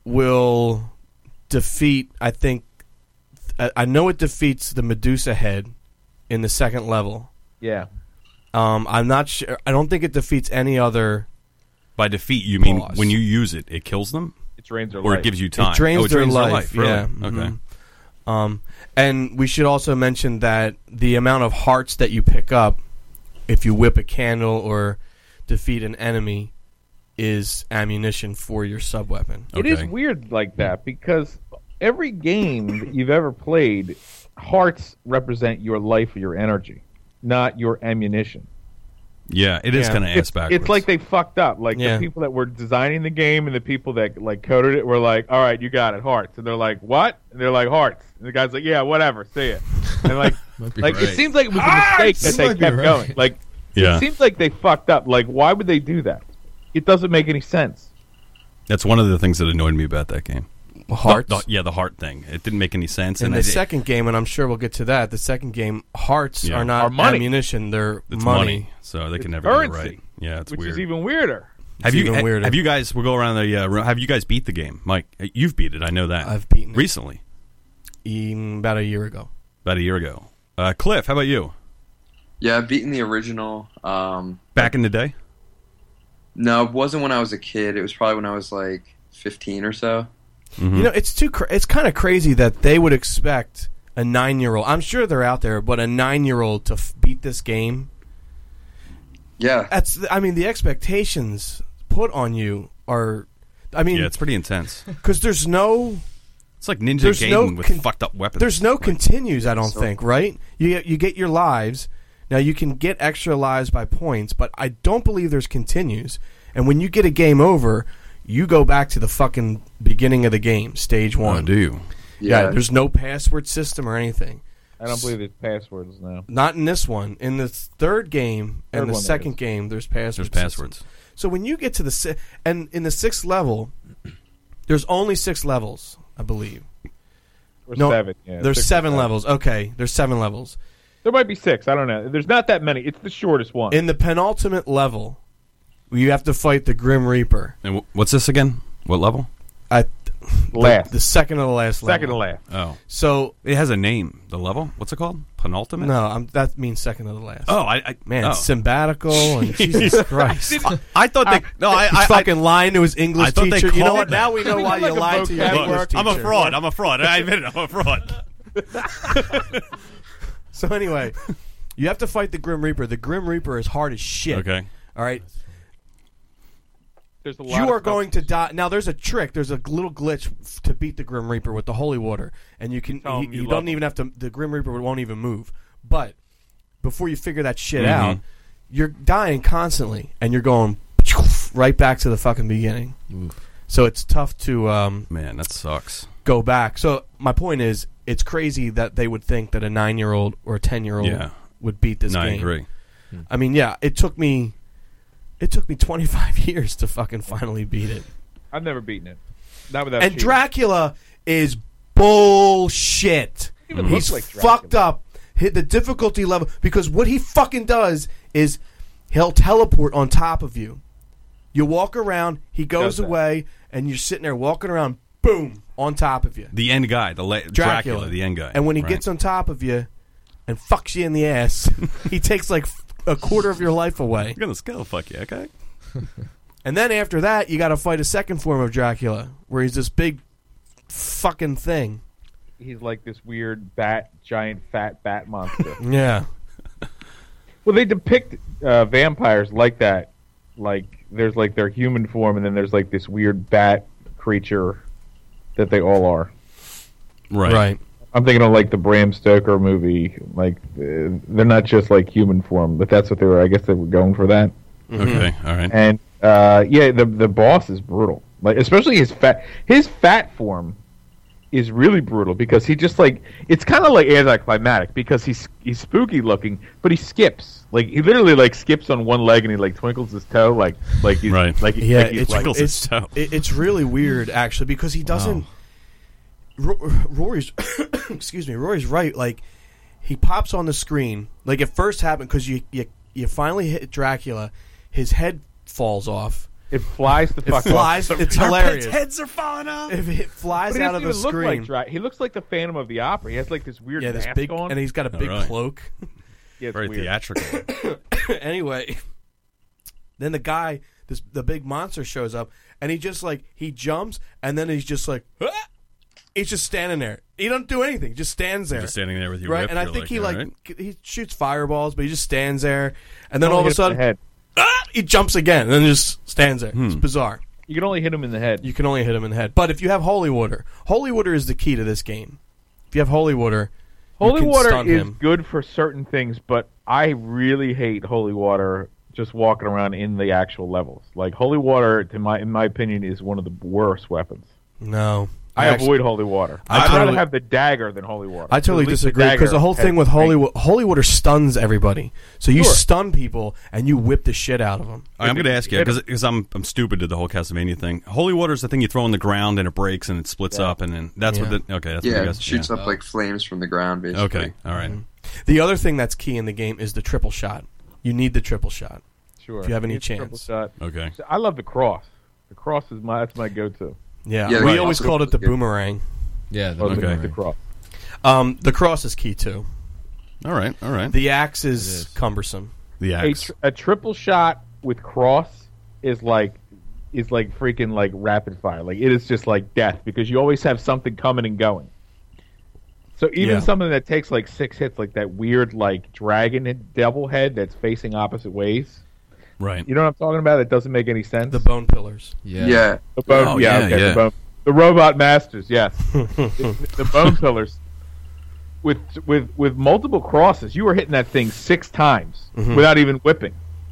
will defeat. I think I, I know it defeats the Medusa head in the second level. Yeah. Um, I'm not sure. I don't think it defeats any other. By defeat, you mean Boss. when you use it, it kills them, It drains their or life. it gives you time. It drains, oh, it their, drains life. their life. Yeah. Really? Okay. mhm. Um, and we should also mention that the amount of hearts that you pick up if you whip a candle or defeat an enemy is ammunition for your subweapon. It is Okay. weird like that because every game that you've ever played, hearts represent your life or your energy, not your ammunition. Yeah, it is Yeah. kind of ass It's, backwards. it's like they fucked up. Like Yeah. the people that were designing the game and the people that like coded it were like, "All right, you got it, hearts," and they're like, "What?" And they're like, "Hearts." And the guy's like, "Yeah, whatever, see it." And like, Might be like right. it seems like it was a mistake that This they might be kept right. going. Like, Yeah. it seems like they fucked up. Like, why would they do that? It doesn't make any sense. That's one of the things that annoyed me about that game. Hearts. The- the- yeah, the heart thing. It didn't make any sense. In and the I- second game, and I'm sure we'll get to that, the second game, hearts Yeah. are not Are money. ammunition, they're it's money. money. so they It's can never get it currency, right. Yeah, it's which weird. is even weirder. have It's you even ha- weirder. have you guys? We'll go around the uh, room. Have you guys beat the game, Mike? You've beat it. I know that. I've beaten it recently, in about a year ago. about a year ago. Uh, Cliff, how about you? Yeah, I've beaten the original. Um, Back in the day. no, it wasn't when I was a kid. It was probably when I was like fifteen or so. Mhm. You know, it's too. Cra- it's kind of crazy that they would expect a nine-year-old. I'm sure they're out there, but a nine-year-old to f- beat this game. Yeah, That's. I mean, the expectations put on you are. I mean, yeah, it's pretty intense. because there's no. It's like Ninja There's Gaiden no with con- fucked up weapons. There's no Like, continues. I don't So- think. Right? You get, you get your lives. Now you can get extra lives by points, but I don't believe there's continues. And when you get a game over, you go back to the fucking beginning of the game, stage Oh, one. do you? Yeah, yeah. there's no password system or anything. I don't believe there's passwords now. Not in this one. In the third game and Third the one, that second is. game, there's passwords. There's passwords. So when you get to the si- and in the sixth level, there's only six levels, I believe. Or No, seven. Yeah, there's six or seven levels. Okay, there's seven levels. There might be six. I don't know. There's not that many. It's the shortest one. In the penultimate level, you have to fight the Grim Reaper. And wh- what's this again? What level? At Last. the, the second to the last level. Second to last. Oh, So it has a name. The level? What's it called? Penultimate? no, I'm, that means second to the last. Oh, I, I Man, oh. sabbatical and Jesus Christ. I, I thought they. No, I. He's I, I fucking lying to his English I thought they teacher. You know called what? that. Now we know Isn't why that you like a lied to your vocab English word? teacher. I'm a fraud. I'm a fraud. I admit it. I'm a fraud. So anyway, you have to fight the Grim Reaper. The Grim Reaper is hard as shit. Okay. All right. There's a lot You of are stuff- going to die. Now, there's a trick. There's a little glitch f- to beat the Grim Reaper with the holy water, and you can. Tell You, him you you love don't him. even have to. The Grim Reaper won't even move. But before you figure that shit Mhm. out, you're dying constantly, and you're going right back to the fucking beginning. Oof. So it's tough to um, Man, that sucks. go back. So my point is, it's crazy that they would think that a nine-year-old or a ten-year-old Yeah. would beat this No, I game. agree. I mean, yeah, it took me. It took me twenty-five years to fucking finally beat it. I've never beaten it. Not without And cheating. Dracula is bullshit. It even He's looks like Dracula. fucked up. Hit the difficulty level because what he fucking does is he'll teleport on top of you. You walk around, he goes Does that. away, and you're sitting there walking around, boom, on top of you. The end guy, the la- Dracula. the end guy. And when he Right. gets on top of you and fucks you in the ass, he takes like a quarter of your life away. I'm gonna skull fuck you, okay? And then after that, you got to fight a second form of Dracula, where he's this big fucking thing. He's like this weird bat, giant fat bat monster. Yeah. Well, they depict uh, vampires like that. Like there's like their human form, and then there's like this weird bat creature that they all are. Right. Right. I'm thinking of like the Bram Stoker movie. Like uh, they're not just like human form, but that's what they were. I guess they were going for that. Okay. All right. And uh, yeah, the the boss is brutal. Like especially his fat his fat form is really brutal because he just like it's kind of like anticlimactic because he's he's spooky looking, but he skips. Like he literally like skips on one leg and he like twinkles his toe like like he's Right. like Yeah, like he's it's, like, Twinkles his it's, toe. it- it's really weird, actually, because he doesn't... Ro- Rory's... excuse me, Rory's right. Like, he pops on the screen. Like, it first happened because you, you, you finally hit Dracula. His head falls off. It flies the It fuck flies. off. It's hilarious. heads are falling off. If it flies But he out of doesn't the even look screen, like Dra- he looks like the Phantom of the Opera. He has like this weird yeah, this mask big, on. and he's got a Oh, big really? cloak. yeah, it's Very weird. theatrical. Anyway, then the guy, this the big monster shows up, and he just like he jumps, and then he's just like, ah! He's just standing there. He doesn't do anything. He just stands there. Just standing there with your right, whip. and I you're think like, he all like right. he shoots fireballs, but he just stands there, and then all of Only a hit him in sudden, the head. ah, he jumps again, and then just stands there. It's bizarre. You can only hit him in the head. You can only hit him in the head. But if you have holy water, holy water is the key to this game. If you have holy water, you Holy can water stun is him. good for certain things, but I really hate holy water just walking around in the actual levels. Like holy water, to my in my opinion, is one of the worst weapons. No, I, actually- avoid holy water. I I'd rather totally- have the dagger than holy water. I totally At least disagree because the dagger whole has thing with holy strength. wa- holy water stuns everybody. So you Sure. stun people and you whip the shit out of them. All right, I'm going to ask you because I'm I'm stupid to the whole Castlevania thing. Holy water is the thing you throw on the ground and it breaks and it splits Yeah. up and then that's Yeah. what the okay that's what Yeah, you it guys shoots yeah. up like flames from the ground, basically. Okay, all right. The other thing that's key in the game is the triple shot. You need the triple shot. Sure. if you have any It's a triple chance. shot. Okay. So I love the cross. The cross is my that's my go-to. Yeah, Yeah, we right. always Also called it the good. boomerang. Yeah, the Oh, the- Okay. the cross. Um, the cross is key too. All right, all right. The axe is, It is. cumbersome. The A, axe. tr- a triple shot with cross is like is like freaking like rapid fire. Like it is just like death because you always have something coming and going. So even Yeah. something that takes like six hits, like that weird like dragon head, devil head that's facing opposite ways. Right. You know what I'm talking about? That doesn't make any sense. The bone pillars. Yeah. Yeah. The bone, Oh, yeah, yeah, okay, yeah. The, bone, the robot masters, yes. the, the bone pillars with with with multiple crosses. You were hitting that thing six times Mhm. without even whipping.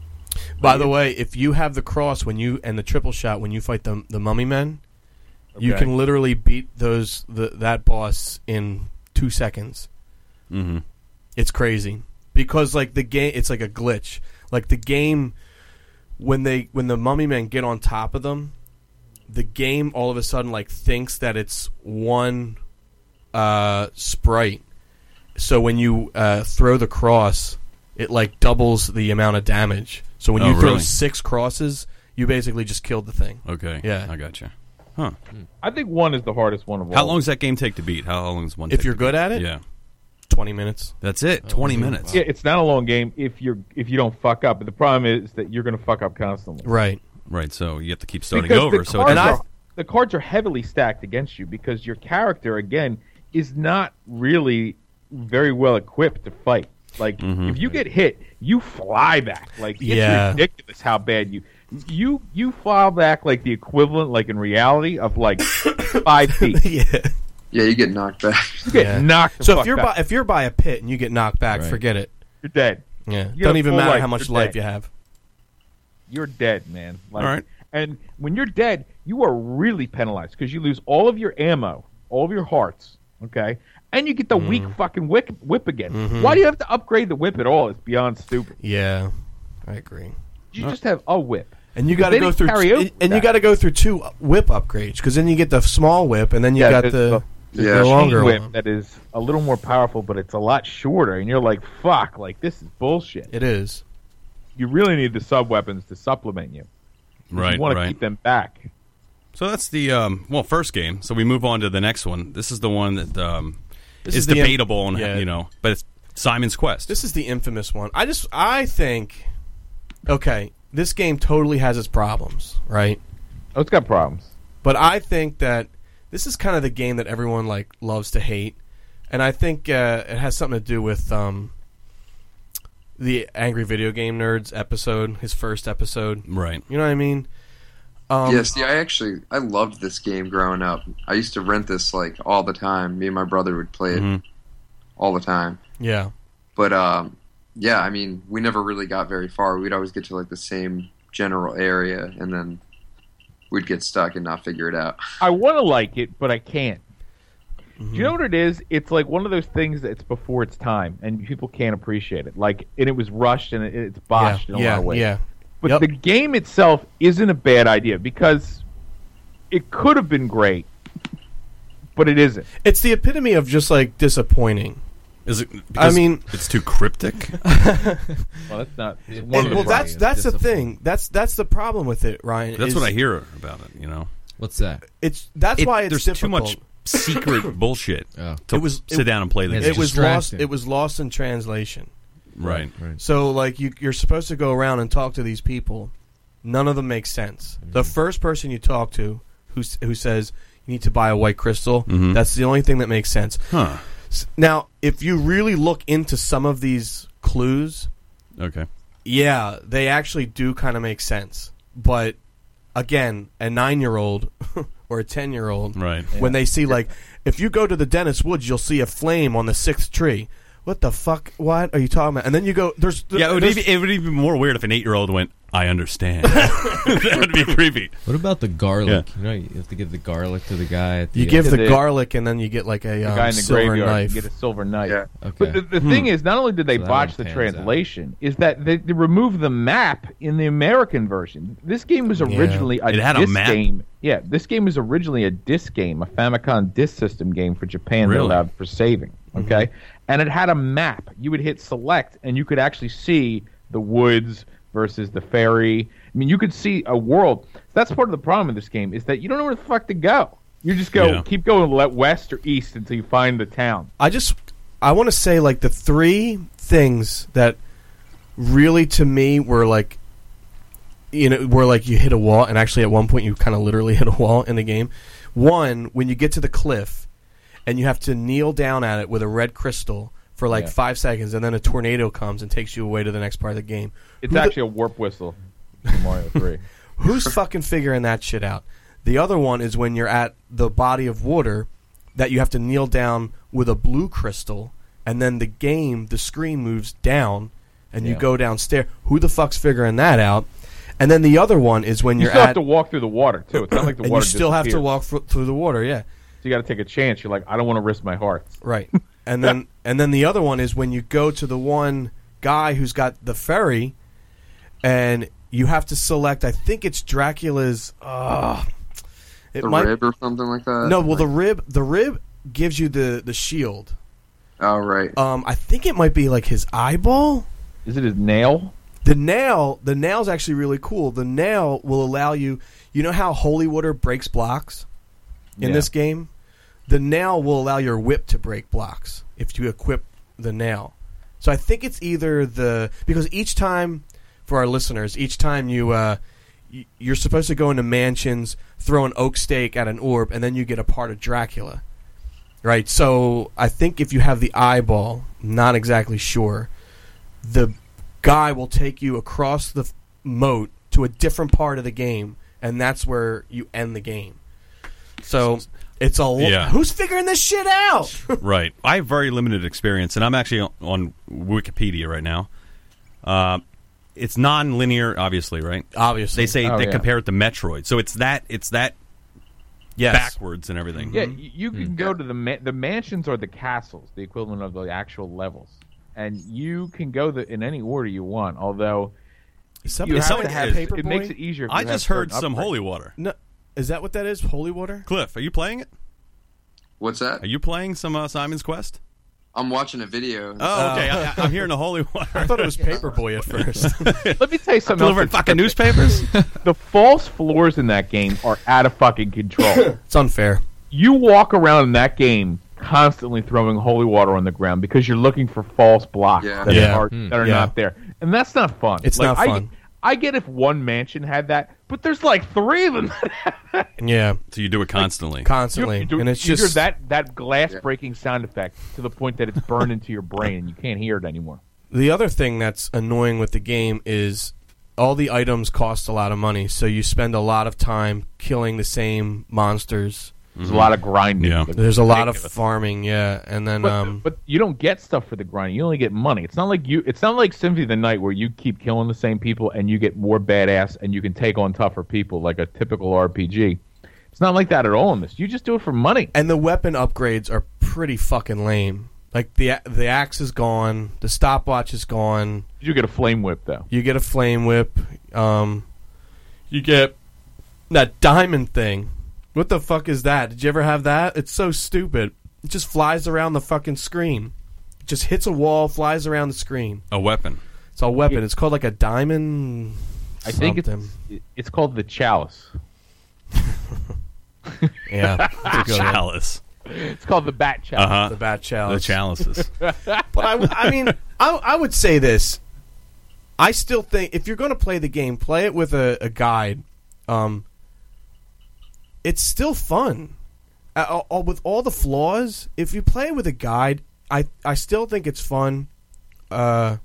By the way, if you have the cross when you and the triple shot when you fight the the mummy men, you Okay. can literally beat those the, that boss in two seconds. Mm-hmm. It's crazy because like the game, it's like a glitch. Like the game, when they when the mummy men get on top of them, the game all of a sudden like thinks that it's one uh, sprite. So when you uh, throw the cross, it like doubles the amount of damage. So when Oh, you throw really? six crosses, you basically just killed the thing. Okay. Yeah. I got you. Huh. I think one is the hardest one of all. How long does that game take to beat? How long does one? If take you're to good beat? at it? yeah. Twenty minutes. That's it. Twenty wow. minutes. Yeah, it's not a long game if you're if you don't fuck up. But the problem is that you're going to fuck up constantly. Right. Right. So you have to keep starting Because over. the So it cards, And I- are, the cards are heavily stacked against you because your character again is not really very well equipped to fight. Like Mhm. if you get hit, you fly back. Like it's Yeah. ridiculous how bad you you you fly back like the equivalent, like in reality, of like five feet. yeah. Yeah, you get knocked back. You get Yeah. knocked. The So fuck if you're back. by, if you're by a pit and you get knocked back, Right. forget it. you're dead. Yeah. You Don't got even full matter life, how much you're life dead. you have. You're dead, man. Like, All right. And when you're dead, you are really penalized because you lose all of your ammo, all of your hearts, okay? And you get the weak fucking whip, whip again. Mhm. Why do you have to upgrade the whip at all? It's beyond stupid. Yeah. I agree. You just have a whip. And you But got to they go didn't through carry t- over and you that. got to go through two whip upgrades because then you get the small whip and then you Yeah, got there's the, There's Yeah. a the longer chain whip one. that is a little more powerful, but it's a lot shorter. And you're like, fuck, like this is bullshit. It is. You really need the sub weapons to supplement you. Right. You want to right. keep them back. So that's the um, well first game. So we move on to the next one. This is the one that um, This is is the- debatable, on yeah. you know, but it's Simon's Quest. This is the infamous one. I just I think okay, this game totally has its problems, right? Oh, it's got problems. But I think that this is kind of the game that everyone like loves to hate, and I think uh, it has something to do with um, the Angry Video Game Nerds episode, his first episode. right. You know what I mean? Um, yeah, see, I actually I loved this game growing up. I used to rent this like all the time. Me and my brother would play it Mhm. all the time. Yeah. But um, yeah, I mean, we never really got very far. We'd always get to like the same general area, and then we'd get stuck and not figure it out. I want to like it, but I can't. Mhm. Do you know what it is? It's like one of those things that's before its time, and people can't appreciate it. Like, and it was rushed, and it, it's botched yeah, in a yeah, lot of ways. yeah. But Yep. the game itself isn't a bad idea because it could have been great, but it isn't. It's the epitome of just like disappointing. Is it? Because I mean, it's too cryptic. Well, that's not one And- of the well, problems. that's that's the Discipline. thing. That's that's the problem with it, Ryan. That's is what I hear about it. You know, What's that? It's that's It- why it's there's difficult. too much secret bullshit Oh. to It was- sit it- down and play the It's game. It was lost. distracting. It was lost in translation. Right. Right. So, like, you, you're supposed to go around and talk to these people. None of them make sense. The first person you talk to, who s- who says you need to buy a white crystal, Mhm. that's the only thing that makes sense. Huh. S- Now, if you really look into some of these clues, Okay. yeah, they actually do kind of make sense. But again, a nine-year-old or a ten-year-old, Right. when they see, like, if you go to the Dennis Woods, you'll see a flame on the sixth tree. What the fuck? What are you talking about? And then you go, there's, Yeah, it would, there's- even, it would even be more weird if an eight-year-old went, I understand. That would be creepy. What about the garlic? You know, you have to give the garlic to the guy. At the you give Yeah, the the- garlic, and then you get like a The um, guy in the silver graveyard knife. can get a silver knife. Yeah. Okay. But the, the thing is, not only did they So that botch one the pans out. translation, is that they, they removed the map in the American version. This game was Yeah. originally a It had a disc map? game. Yeah, this game was originally a disc game, a Famicom disc system game for Japan that Really? allowed for saving. Okay, and it had a map. You would hit select, and you could actually see the woods versus the ferry. I mean, you could see a world. That's part of the problem with this game is that you don't know where the fuck to go. You just go, Yeah. keep going le- west or east until you find the town. I just, I want to say like the three things that really to me were like, you know, were like you hit a wall, and actually at one point you kind of literally hit a wall in the game. One, when you get to the cliff, and you have to kneel down at it with a red crystal for like Yeah. five seconds, and then a tornado comes and takes you away to the next part of the game. It's Who the- actually a warp whistle in Mario three. Who's fucking figuring that shit out? The other one is when you're at the body of water that you have to kneel down with a blue crystal, and then the game, the screen moves down, and you Yeah. go downstairs. Who the fuck's figuring that out? And then the other one is when You you're still at, have to walk through the water too. It's not like the and water. you still have to disappears. walk fr- through the water. Yeah, So you got to take a chance. You're like, I don't want to risk my heart. right. And then and then the other one is when you go to the one guy who's got the ferry, and you have to select. I think it's Dracula's. Uh, it The might rib or something like that. no. Well, Like- the rib the rib gives you the the shield. Oh right. Um, I think it might be like his eyeball. Is it his nail? The nail, the nail's actually really cool. The nail will allow you. You know how holy water breaks blocks in Yeah. this game. The nail will allow your whip to break blocks if you equip the nail. So I think it's either the because each time for our listeners, each time you uh, y- you're supposed to go into mansions, throw an oak stake at an orb, and then you get a part of Dracula. Right. So I think if you have the eyeball, not exactly sure, the guy will take you across the f- moat to a different part of the game, and that's where you end the game. So it's a lo- Yeah. who's figuring this shit out? Right. I have very limited experience, and I'm actually on, on Wikipedia right now. Uh, it's non-linear, obviously, right? Obviously, They say Oh, they yeah. compare it to Metroid, so it's that it's that yes. backwards and everything. Yeah, y- you can go to the ma- the mansions or the castles, the equivalent of the actual levels, and you can go the, in any order you want. Although Is you somebody, have somebody to have, is- Paperboy? it makes it easier. If I you have just heard certain some upgrades. holy water. No, is that what that is? Holy water? Cliff, are you playing it? What's that? Are you playing some uh, Simon's Quest? I'm watching a video. Oh, okay. I, I'm hearing the holy water. I thought it was Paperboy at first. Let me tell you something. Delivering else fucking that's- newspapers. The false floors in that game are out of fucking control. It's unfair. You walk around in that game constantly throwing holy water on the ground because you're looking for false blocks Yeah. that Yeah. are, that are Yeah. not there, and that's not fun. It's Like, not I, fun. I get if one mansion had that, but there's like three of them. that have that. Yeah, So you do it constantly. constantly, You, you, and it's you just hear that that glass breaking sound effect to the point that it's burned into your brain and you can't hear it anymore. the other thing that's annoying with the game is all the items cost a lot of money, so you spend a lot of time killing the same monsters. There's a lot of grinding. Yeah. Like, There's a lot of ridiculous. farming, yeah, and then But, um, but you don't get stuff for the grinding. You only get money. It's not like you. It's not like Symphony of the Night where you keep killing the same people and you get more badass and you can take on tougher people like a typical R P G. It's not like that at all in this. You just do it for money. and the weapon upgrades are pretty fucking lame. Like the the axe is gone, the stopwatch is gone. You get a flame whip though. You get a flame whip. Um, you get that diamond thing. What the fuck is that? Did you ever have that? It's so stupid. It just flies around the fucking screen. just hits a wall, flies around the screen. A weapon. It's a weapon. It's called like a diamond. I think something. it's it's called the Chalice. Yeah, The chalice. It's called the Bat Chalice. Uh-huh. the bat The chalice. chalices. But I, I mean, I, I would say this. I still think if you're going to play the game, play it with a, a guide. Um, it's still fun. Uh, all, with all the flaws, if you play it with a guide, I I still think it's fun. Uh,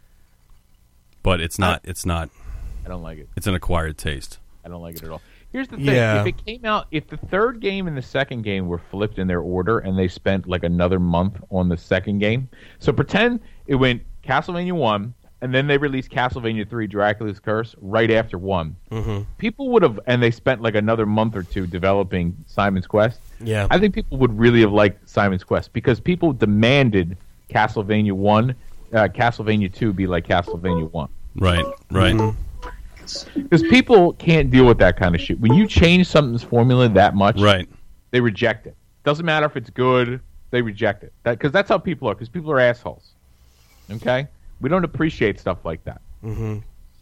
But it's not. It's not. I don't like it. It's an acquired taste. I don't like it at all. Here's the thing: Yeah. if it came out, if the third game and the second game were flipped in their order, and they spent like another month on the second game, so pretend it went Castlevania one, and then they released Castlevania three: Dracula's Curse right after one. mhm. People would have, and they spent like another month or two developing Simon's Quest. Yeah, I think people would really have liked Simon's Quest because people demanded Castlevania one, uh, Castlevania two be like Castlevania one. Right. Right. Mhm. Because people can't deal with that kind of shit. When you change something's formula that much, Right. they reject it. Doesn't matter if it's good, they reject it. Because that, that's how people are. Because people are assholes. Okay, we don't appreciate stuff like that, Mhm.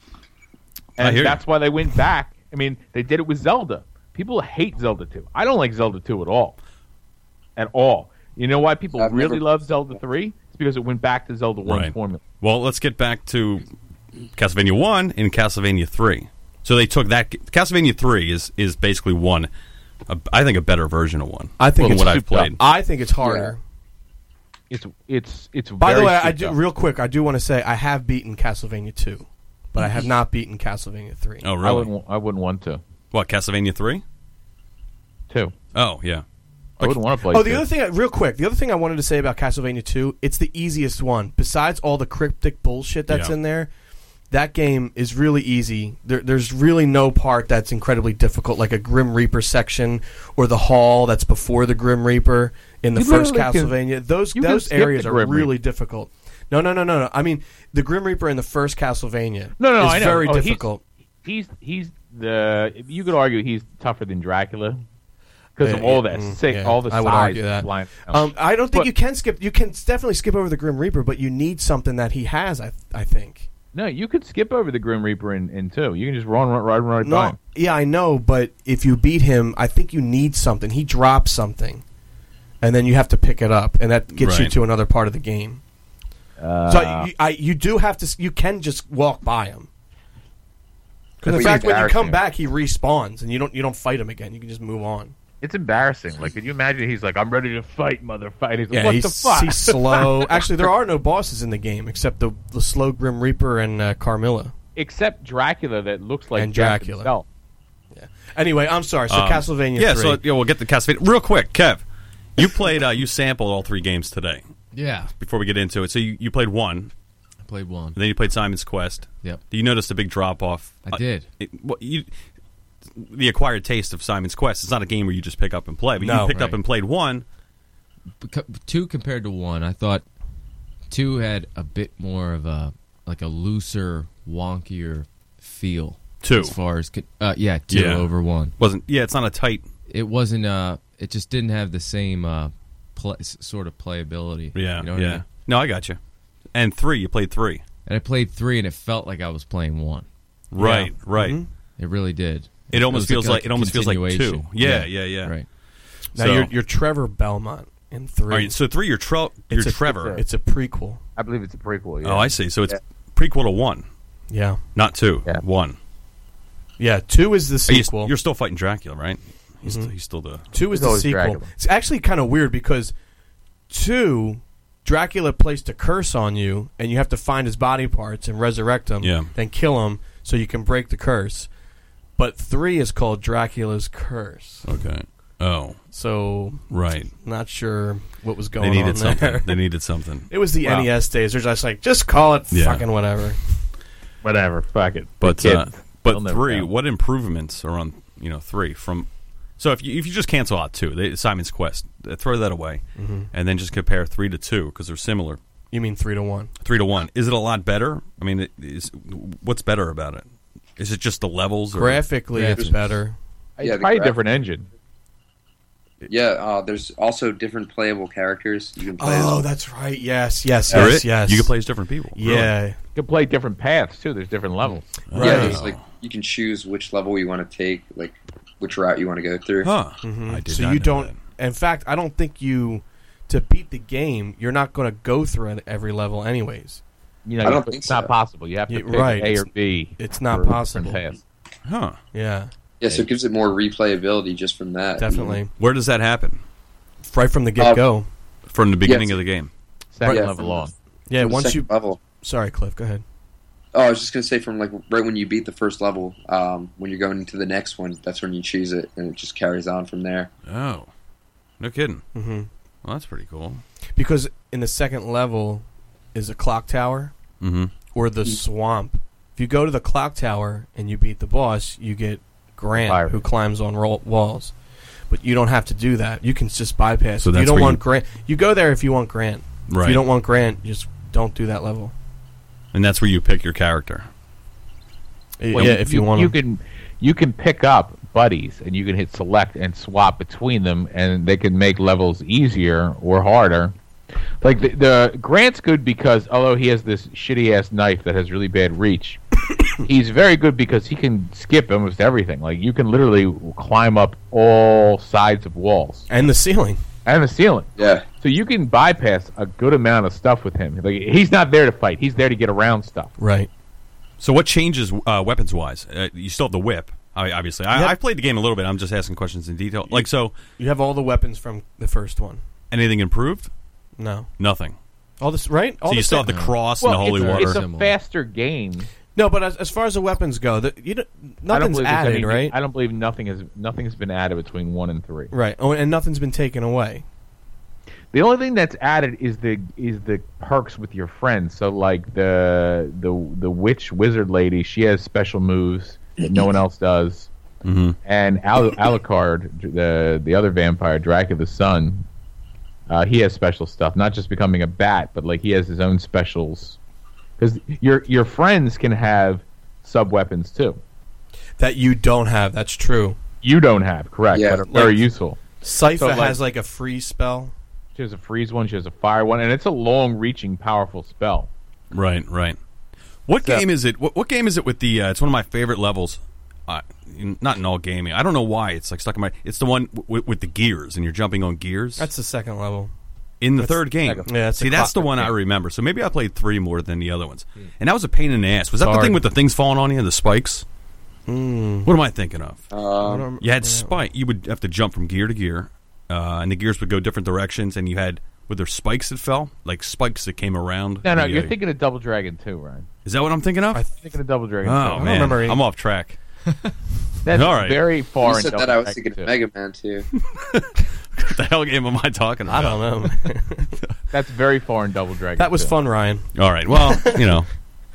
I and hear you. that's why they went back. I mean, they did it with Zelda. People hate Zelda two. I don't like Zelda two at all, at all. You know why people I've really never- love Zelda three? It's because it went back to Zelda one Right. formula. Well, let's get back to Castlevania one and Castlevania three. So they took that. Castlevania three is is basically one. A, I think a better version of one. I think than it's what I've souped up. played. I think it's harder. It's it's it's. By the very way, I souped do, up. real quick, I do want to say I have beaten Castlevania two, but I have not beaten Castlevania three. Oh, I really? wouldn't. I wouldn't want to. What, Castlevania three? Two. Oh, yeah. I wouldn't want to play. Oh, the two. other thing, real quick, the other thing I wanted to say about Castlevania two, it's the easiest one. Besides all the cryptic bullshit that's Yeah. in there, that game is really easy. There, there's really no part that's incredibly difficult, like a Grim Reaper section or the hall that's before the Grim Reaper in the You first literally can- Castlevania. Those you can those skip areas the are Grim really difficult. No, no, no, no, no. I mean, the Grim Reaper in the first Castlevania No, no, is I know. very Oh, he's- difficult. He's he's the. You could argue he's tougher than Dracula because of Yeah, all that, mm, sick, yeah, all the I would size argue that. blind- Um, I don't think But- you can skip. You can definitely skip over the Grim Reaper, but you need something that he has. I I think. No, you could skip over the Grim Reaper in, in two. You can just run, run, run, right by No, him. yeah, I know, but if you beat him, I think you need something. He drops something, and then you have to pick it up, and that gets you Right. to another part of the game. Uh, So I, you, I, you do have to. s- You can just walk by him. Because in It's fact, when you come embarrassing. back, he respawns, and you don't. You don't fight him again. You can just move on. it's embarrassing. Like, could you imagine? He's like, "I'm ready to fight, motherfucker." He's like, Yeah, what he's, the fuck? he's slow. Actually, there are no bosses in the game except the the slow Grim Reaper and uh, Carmilla. Except Dracula, that looks like And Jack Dracula. himself. Anyway, I'm sorry. So Um, Castlevania. Yeah, three. so yeah, we'll get the Castlevania. Real quick, Kev, you played, uh, you sampled all three games today Yeah, before we get into it. So you, you played one, I played one. and then you played Simon's Quest. Yep, You noticed a big drop off. I did. It, what, you, the acquired taste of Simon's Quest. It's not a game where you just pick up and play, but No. you picked up Right. and played one. Beca- two compared to one, I thought two had a bit more of a like a looser, wonkier feel. Two. as far as co- uh, yeah, two Yeah. over one. Wasn't yeah? It's not a tight. It wasn't. Uh, it just didn't have the same uh, pla s- sort of playability. Yeah, you know what yeah. I mean? No, I got you. And three, you played three. And I played three, and it felt like I was playing one. Right, right. Mhm. It really did. It almost was feels like like a it almost feels like two. continuation. Yeah, yeah, yeah. Right. Now So- you're, you're Trevor Belmont in three. All right, so three, you're, tre- you're It's a- Trevor. It's a prequel. I believe it's a prequel. Yeah. Oh, I see. So it's Yeah. prequel to one, Yeah. not two. Yeah. One. Yeah. Two is the Are you, sequel. you're still fighting Dracula, right? He's, Mhm. still, he's still the. Two is It's the always sequel. Dracula. It's actually kind of weird because two, Dracula placed a curse on you, and you have to find his body parts and resurrect him, Yeah. then kill him so you can break the curse. But three is called Dracula's Curse. Okay. Oh, So right. not sure what was They going needed on something. there. They needed something. It was the Wow. N E S days. They're just like, just call it Yeah. fucking whatever. Whatever. Fuck it. But The kid, uh, they'll but never three. know. What improvements are on you know three from? So if you if you just cancel out two, they, Simon's Quest, uh, throw that away, Mm-hmm. and then just compare three to two because they're similar. You mean three to one? Three to one. Is it a lot better? I mean, it is, what's better about it? Is it just the levels? Or? Graphically, it's Graphics. better. Yeah, It's the probably a graph- different engine. Yeah, uh, there's also different playable characters you can play. Oh, as. that's right. Yes, yes, There yes, is- yes. You can play as different people. Really? Yeah. You can play different paths too. There's different levels. Yeah, Oh. there's like you can choose which level you want to take, like which route you want to go through. Huh. Mhm. I did so not you know don't. In fact, I don't think you to beat the game. You're not going to go through it every level, anyways. You know, I don't it's think not so. possible. You have to Yeah, pick right. A or It's- B. It's not for different possible. paths. that. Huh. Yeah, Yeah, so it gives it more replayability just from that. definitely. Where does that happen? Right from the get go. From the beginning Yes. of the game. Second Yeah, level from- on. Yeah, From the once you. second level. Sorry, Cliff. Go ahead. Oh, I was just gonna say from like right when you beat the first level, um, when you're going into the next one, that's when you choose it, and it just carries on from there. Oh. No kidding. hmm Well, that's pretty cool. Because in the second level is a clock tower Mm-hmm. or the swamp. If you go to the clock tower and you beat the boss, you get Grant, Fire. who climbs on ro- walls. But you don't have to do that. You can just bypass. So it. that's You don't where want you- Grant. You go there if you want Grant. Right. If you don't want Grant, just don't do that level. And that's where you pick your character. yeah, if you, want you to. can you can pick up buddies and you can hit select and swap between them, and they can make levels easier or harder. Like the, the Grant's good because although he has this shitty ass knife that has really bad reach, he's very good because he can skip almost everything. Like you can literally climb up all sides of walls And the ceiling. and the ceiling. Yeah, So you can bypass a good amount of stuff with him. Like he's not there to fight; he's there to get around stuff. Right. So what changes uh, weapons-wise? Uh, you still have the whip, I, obviously. I, Yep. I've played the game a little bit. I'm just asking questions in detail. Like, so, You have all the weapons from the first one. anything improved? No. Nothing. All this, right? All So you the still same- have the cross and the holy it's, water. it's a Similar. faster game. No, but as, as far as the weapons go, the, you don't, I don't nothing's believe there's added, any- right? I don't believe nothing has nothing's been added between one and three. Right. Oh, and nothing's been taken away. The only thing that's added is the is the perks with your friends. So like the the the witch wizard lady, she has special moves that no one else does. Mm-hmm. And Al- Alucard, the the other vampire, Dracula the Son, uh, he has special stuff. Not just becoming a bat, but like he has his own specials. Because your your friends can have sub weapons too. That you don't have. That's true. You don't have, correct? Yeah, but are very like- useful. Sypha So, like- has like a freeze spell. She has a freeze one. She has a fire one, and it's a long-reaching, powerful spell. Right, right. What So- game is it? What, what game is it with the? Uh, it's one of my favorite levels. Uh, in, not in all gaming. I don't know why it's like stuck in my. It's the one w- w- with the gears, and you're jumping on gears. That's the second level. in the that's- third game. second- Yeah, that's See, the that's the clock- one I remember. So maybe I played three more than the other ones, and that was a pain in the ass. Was that the hard. thing with the things falling on you, the spikes? Mm. What am I thinking of? um, You had spike. You would have to jump from gear to gear, uh, and the gears would go different directions. And you had were there spikes that fell, like spikes that came around. No, no, the, you're uh, thinking of Double Dragon two, Ryan. Is that what I'm thinking of? I You're thinking of Double Dragon oh two. man, remember any- I'm off track. That's All right. very you far in said Double that I was Dragon thinking two. of Mega Man too. What the hell game am I talking I about? don't know. That's very far in Double Dragon That was two. fun, Ryan. All right, well, you know,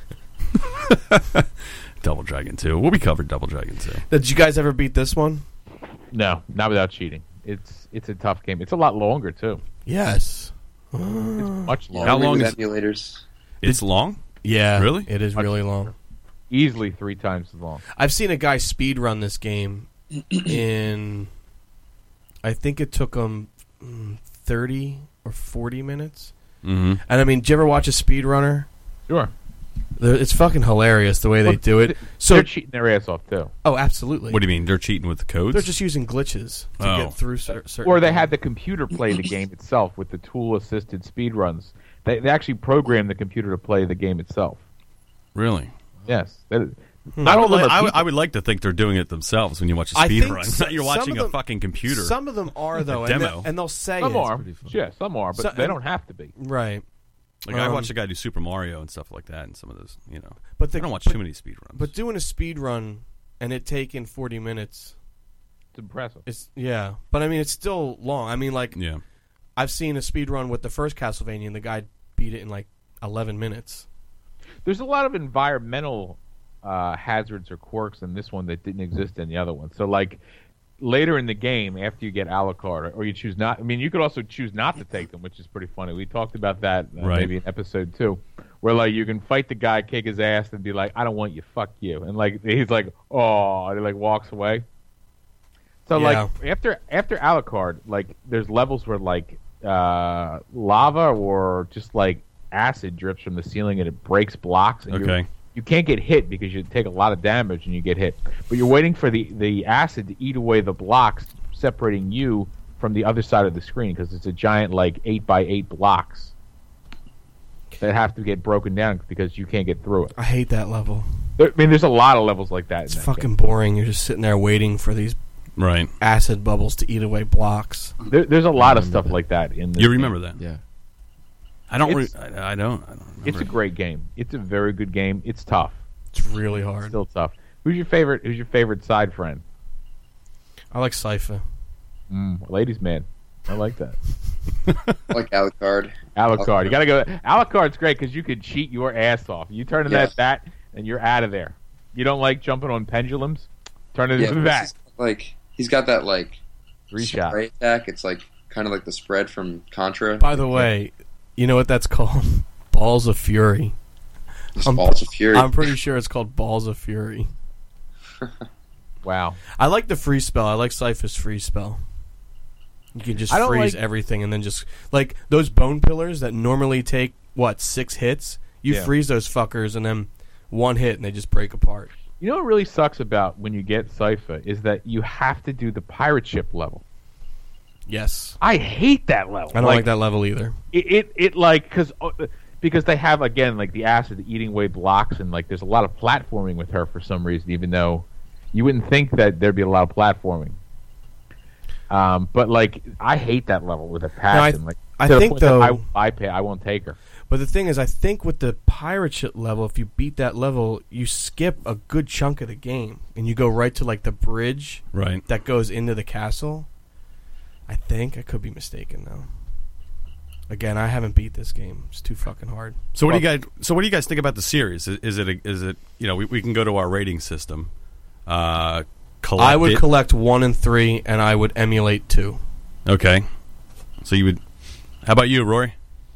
Double Dragon two. Well, we covered Double Dragon two. Did you guys ever beat this one? No, not without cheating. It's it's a tough game. It's a lot longer too. Yes. It's much Yeah, longer. How only long with is- emulators? It's long. Yeah. Really? It is Much really long. Easily three times as long. I've seen a guy speed run this game in. I think it took him mm, thirty or forty minutes. Mm-hmm. And I mean, did you ever watch a speed runner? Sure. They're- It's fucking hilarious the way they Well, do it. th- So, they're cheating their ass off too. oh, absolutely. What do you mean? They're cheating with the codes? They're just using glitches to Oh. get through cer- certain. Or they things. had the computer play the game itself with the tool-assisted speed runs. They, they actually programmed the computer to play the game itself. really? Yes. They- I not all would, of them like, are I, would, people. I would like to think they're doing it themselves when you watch a I speed think run. so- You're some watching of a them- fucking computer. Some of them are though, A and, demo. they, and they'll say Some it. are. pretty fun. Yeah, some are, but So- they and- don't have to be. Right. like I um, watched a guy do Super Mario and stuff like that, and some of those, you know. But the, I don't watch but, too many speed runs. But doing a speed run and it taking forty minutes, It's impressive. it's yeah. But I mean, it's still long. I mean, like yeah, I've seen a speed run with the first Castlevania, and the guy beat it in like eleven minutes. There's a lot of environmental uh, hazards or quirks in this one that didn't exist in the other one. So, like later in the game, after you get Alucard, or you choose not. I mean, you could also choose not to take them, which is pretty funny. We talked about that uh, Right. maybe in episode two, where like you can fight the guy, kick his ass, and be like, "I don't want you, fuck you," and like he's like, "Oh," and he like walks away. So Yeah. like after after Alucard, like there's levels where like uh, lava or just like acid drips from the ceiling and it breaks blocks. And Okay. you're- you can't get hit because you take a lot of damage and you get hit. But you're waiting for the, the acid to eat away the blocks, separating you from the other side of the screen because it's a giant like eight by eight blocks that have to get broken down because you can't get through it. I hate that level. There, I mean, there's a lot of levels like that. It's in that fucking game. boring. You're just sitting there waiting for these Right. acid bubbles to eat away blocks. There, there's a lot of remember stuff that. like that in this You game. remember that? Yeah. I don't. Re- It's- I, I don't. I don't remember. It's a great game. It's a very good game. It's tough. It's really hard. Still tough. Who's your favorite? Who's your favorite side friend? I like Sypha. Mm, ladies' man. I like that. Like Alucard. Alucard. You gotta go. Alucard's great because you could cheat your ass off. You turn into Yeah. that bat and you're out of there. You don't like jumping on pendulums? Turn it Yeah, into this that. is like he's got that like Three shot. spray attack. It's like kind of like the spread from Contra. By the way, you know what that's called? Balls of Fury. Just I'm- balls of fury. I'm pretty sure it's called Balls of Fury. Wow. I like the free spell. I like Sypha's free spell. You can just I don't freeze like- everything and then just like those bone pillars that normally take what six hits. You Yeah. freeze those fuckers and then one hit and they just break apart. You know what really sucks about when you get Sypha is that you have to do the pirate ship level. Yes, I hate that level. I don't like, that level either. It, it, it like because because they have again like the acid eating away blocks and like there's a lot of platforming with her for some reason, even though you wouldn't think that there'd be a lot of platforming. Um, but like I hate that level with a passion. like I to the think, point that though- I I pay I won't take her. But the thing is, I think with the pirate ship level, if you beat that level, you skip a good chunk of the game and you go right to like the bridge Right. that goes into the castle. I think I could be mistaken though. Again, I haven't beat this game. It's too fucking hard. So what do you guys? So what do you guys think about the series? Is, is it? A, is it? You know, we, we can go to our rating system. Uh, collect I would it. collect one and three, and I would emulate two. Okay. So you would. How about you, Rory?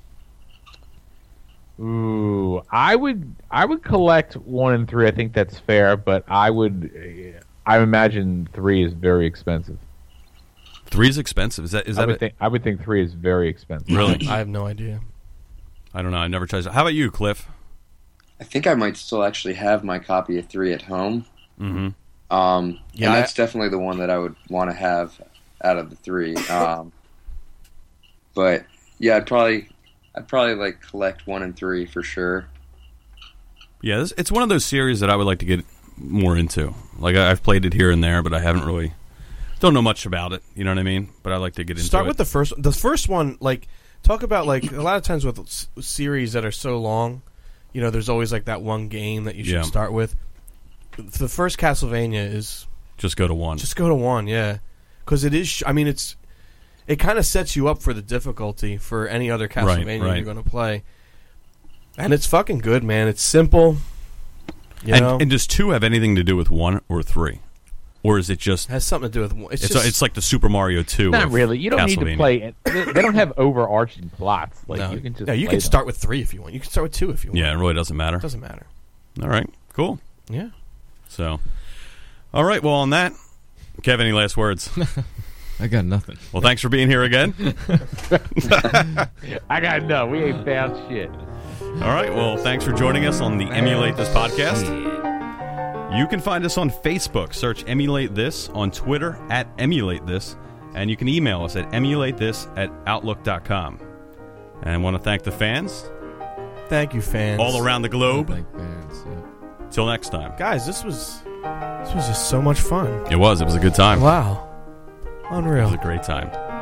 Ooh, I would I would collect one and three. I think that's fair, but I would I imagine three is very expensive. Three is expensive. Is that? Is I that? would A, think I would think three is very expensive. Really? I have no idea. I don't know. I never tried. How about you, Cliff? I think I might still actually have my copy of three at home. Mm-hmm. Um, Yeah, and that's I- definitely the one that I would want to have out of the three. Um, but yeah, I'd probably, I'd probably like collect one and three for sure. Yeah, this, it's one of those series that I would like to get more into. Like I, I've played it here and there, but I haven't really don't know much about it. You know what I mean? But I like to get into Start it. with the first. The first one, like, talk about like a lot of times with s- series that are so long. You know, there's always like that one game that you should Yeah. start with. The first Castlevania is Just go to one. just go to one, yeah, because it is. Sh- I mean, it's it kind of sets you up for the difficulty for any other Castlevania right. you're going to play, and it's fucking good, man. It's simple. You know, and, and does two have anything to do with one or three, or is it just? it has something to do with one. It's, It's just, it's like the Super Mario two. Not of really. You don't need to Castlevania. play it. They they don't have overarching plots. Like no, you can just yeah, you play can them. start with three if you want. You can start with two if you want. Yeah, it really doesn't matter. It doesn't matter. All right, cool. Yeah. So, all right. Well, on that, Kev, any last words? I got nothing. Well, thanks for being here again. I got no. We ain't found shit. All right. Well, thanks for joining us on the Emulate This podcast. You can find us on Facebook. Search Emulate This. On Twitter, at Emulate This. And you can email us at emulate this at outlook dot com. And I want to thank the fans Thank you, fans. all around the globe. Like bands, yeah. Till next time. Guys, this was this was just so much fun. It was. It was a good time. Wow. It Unreal. was a great time.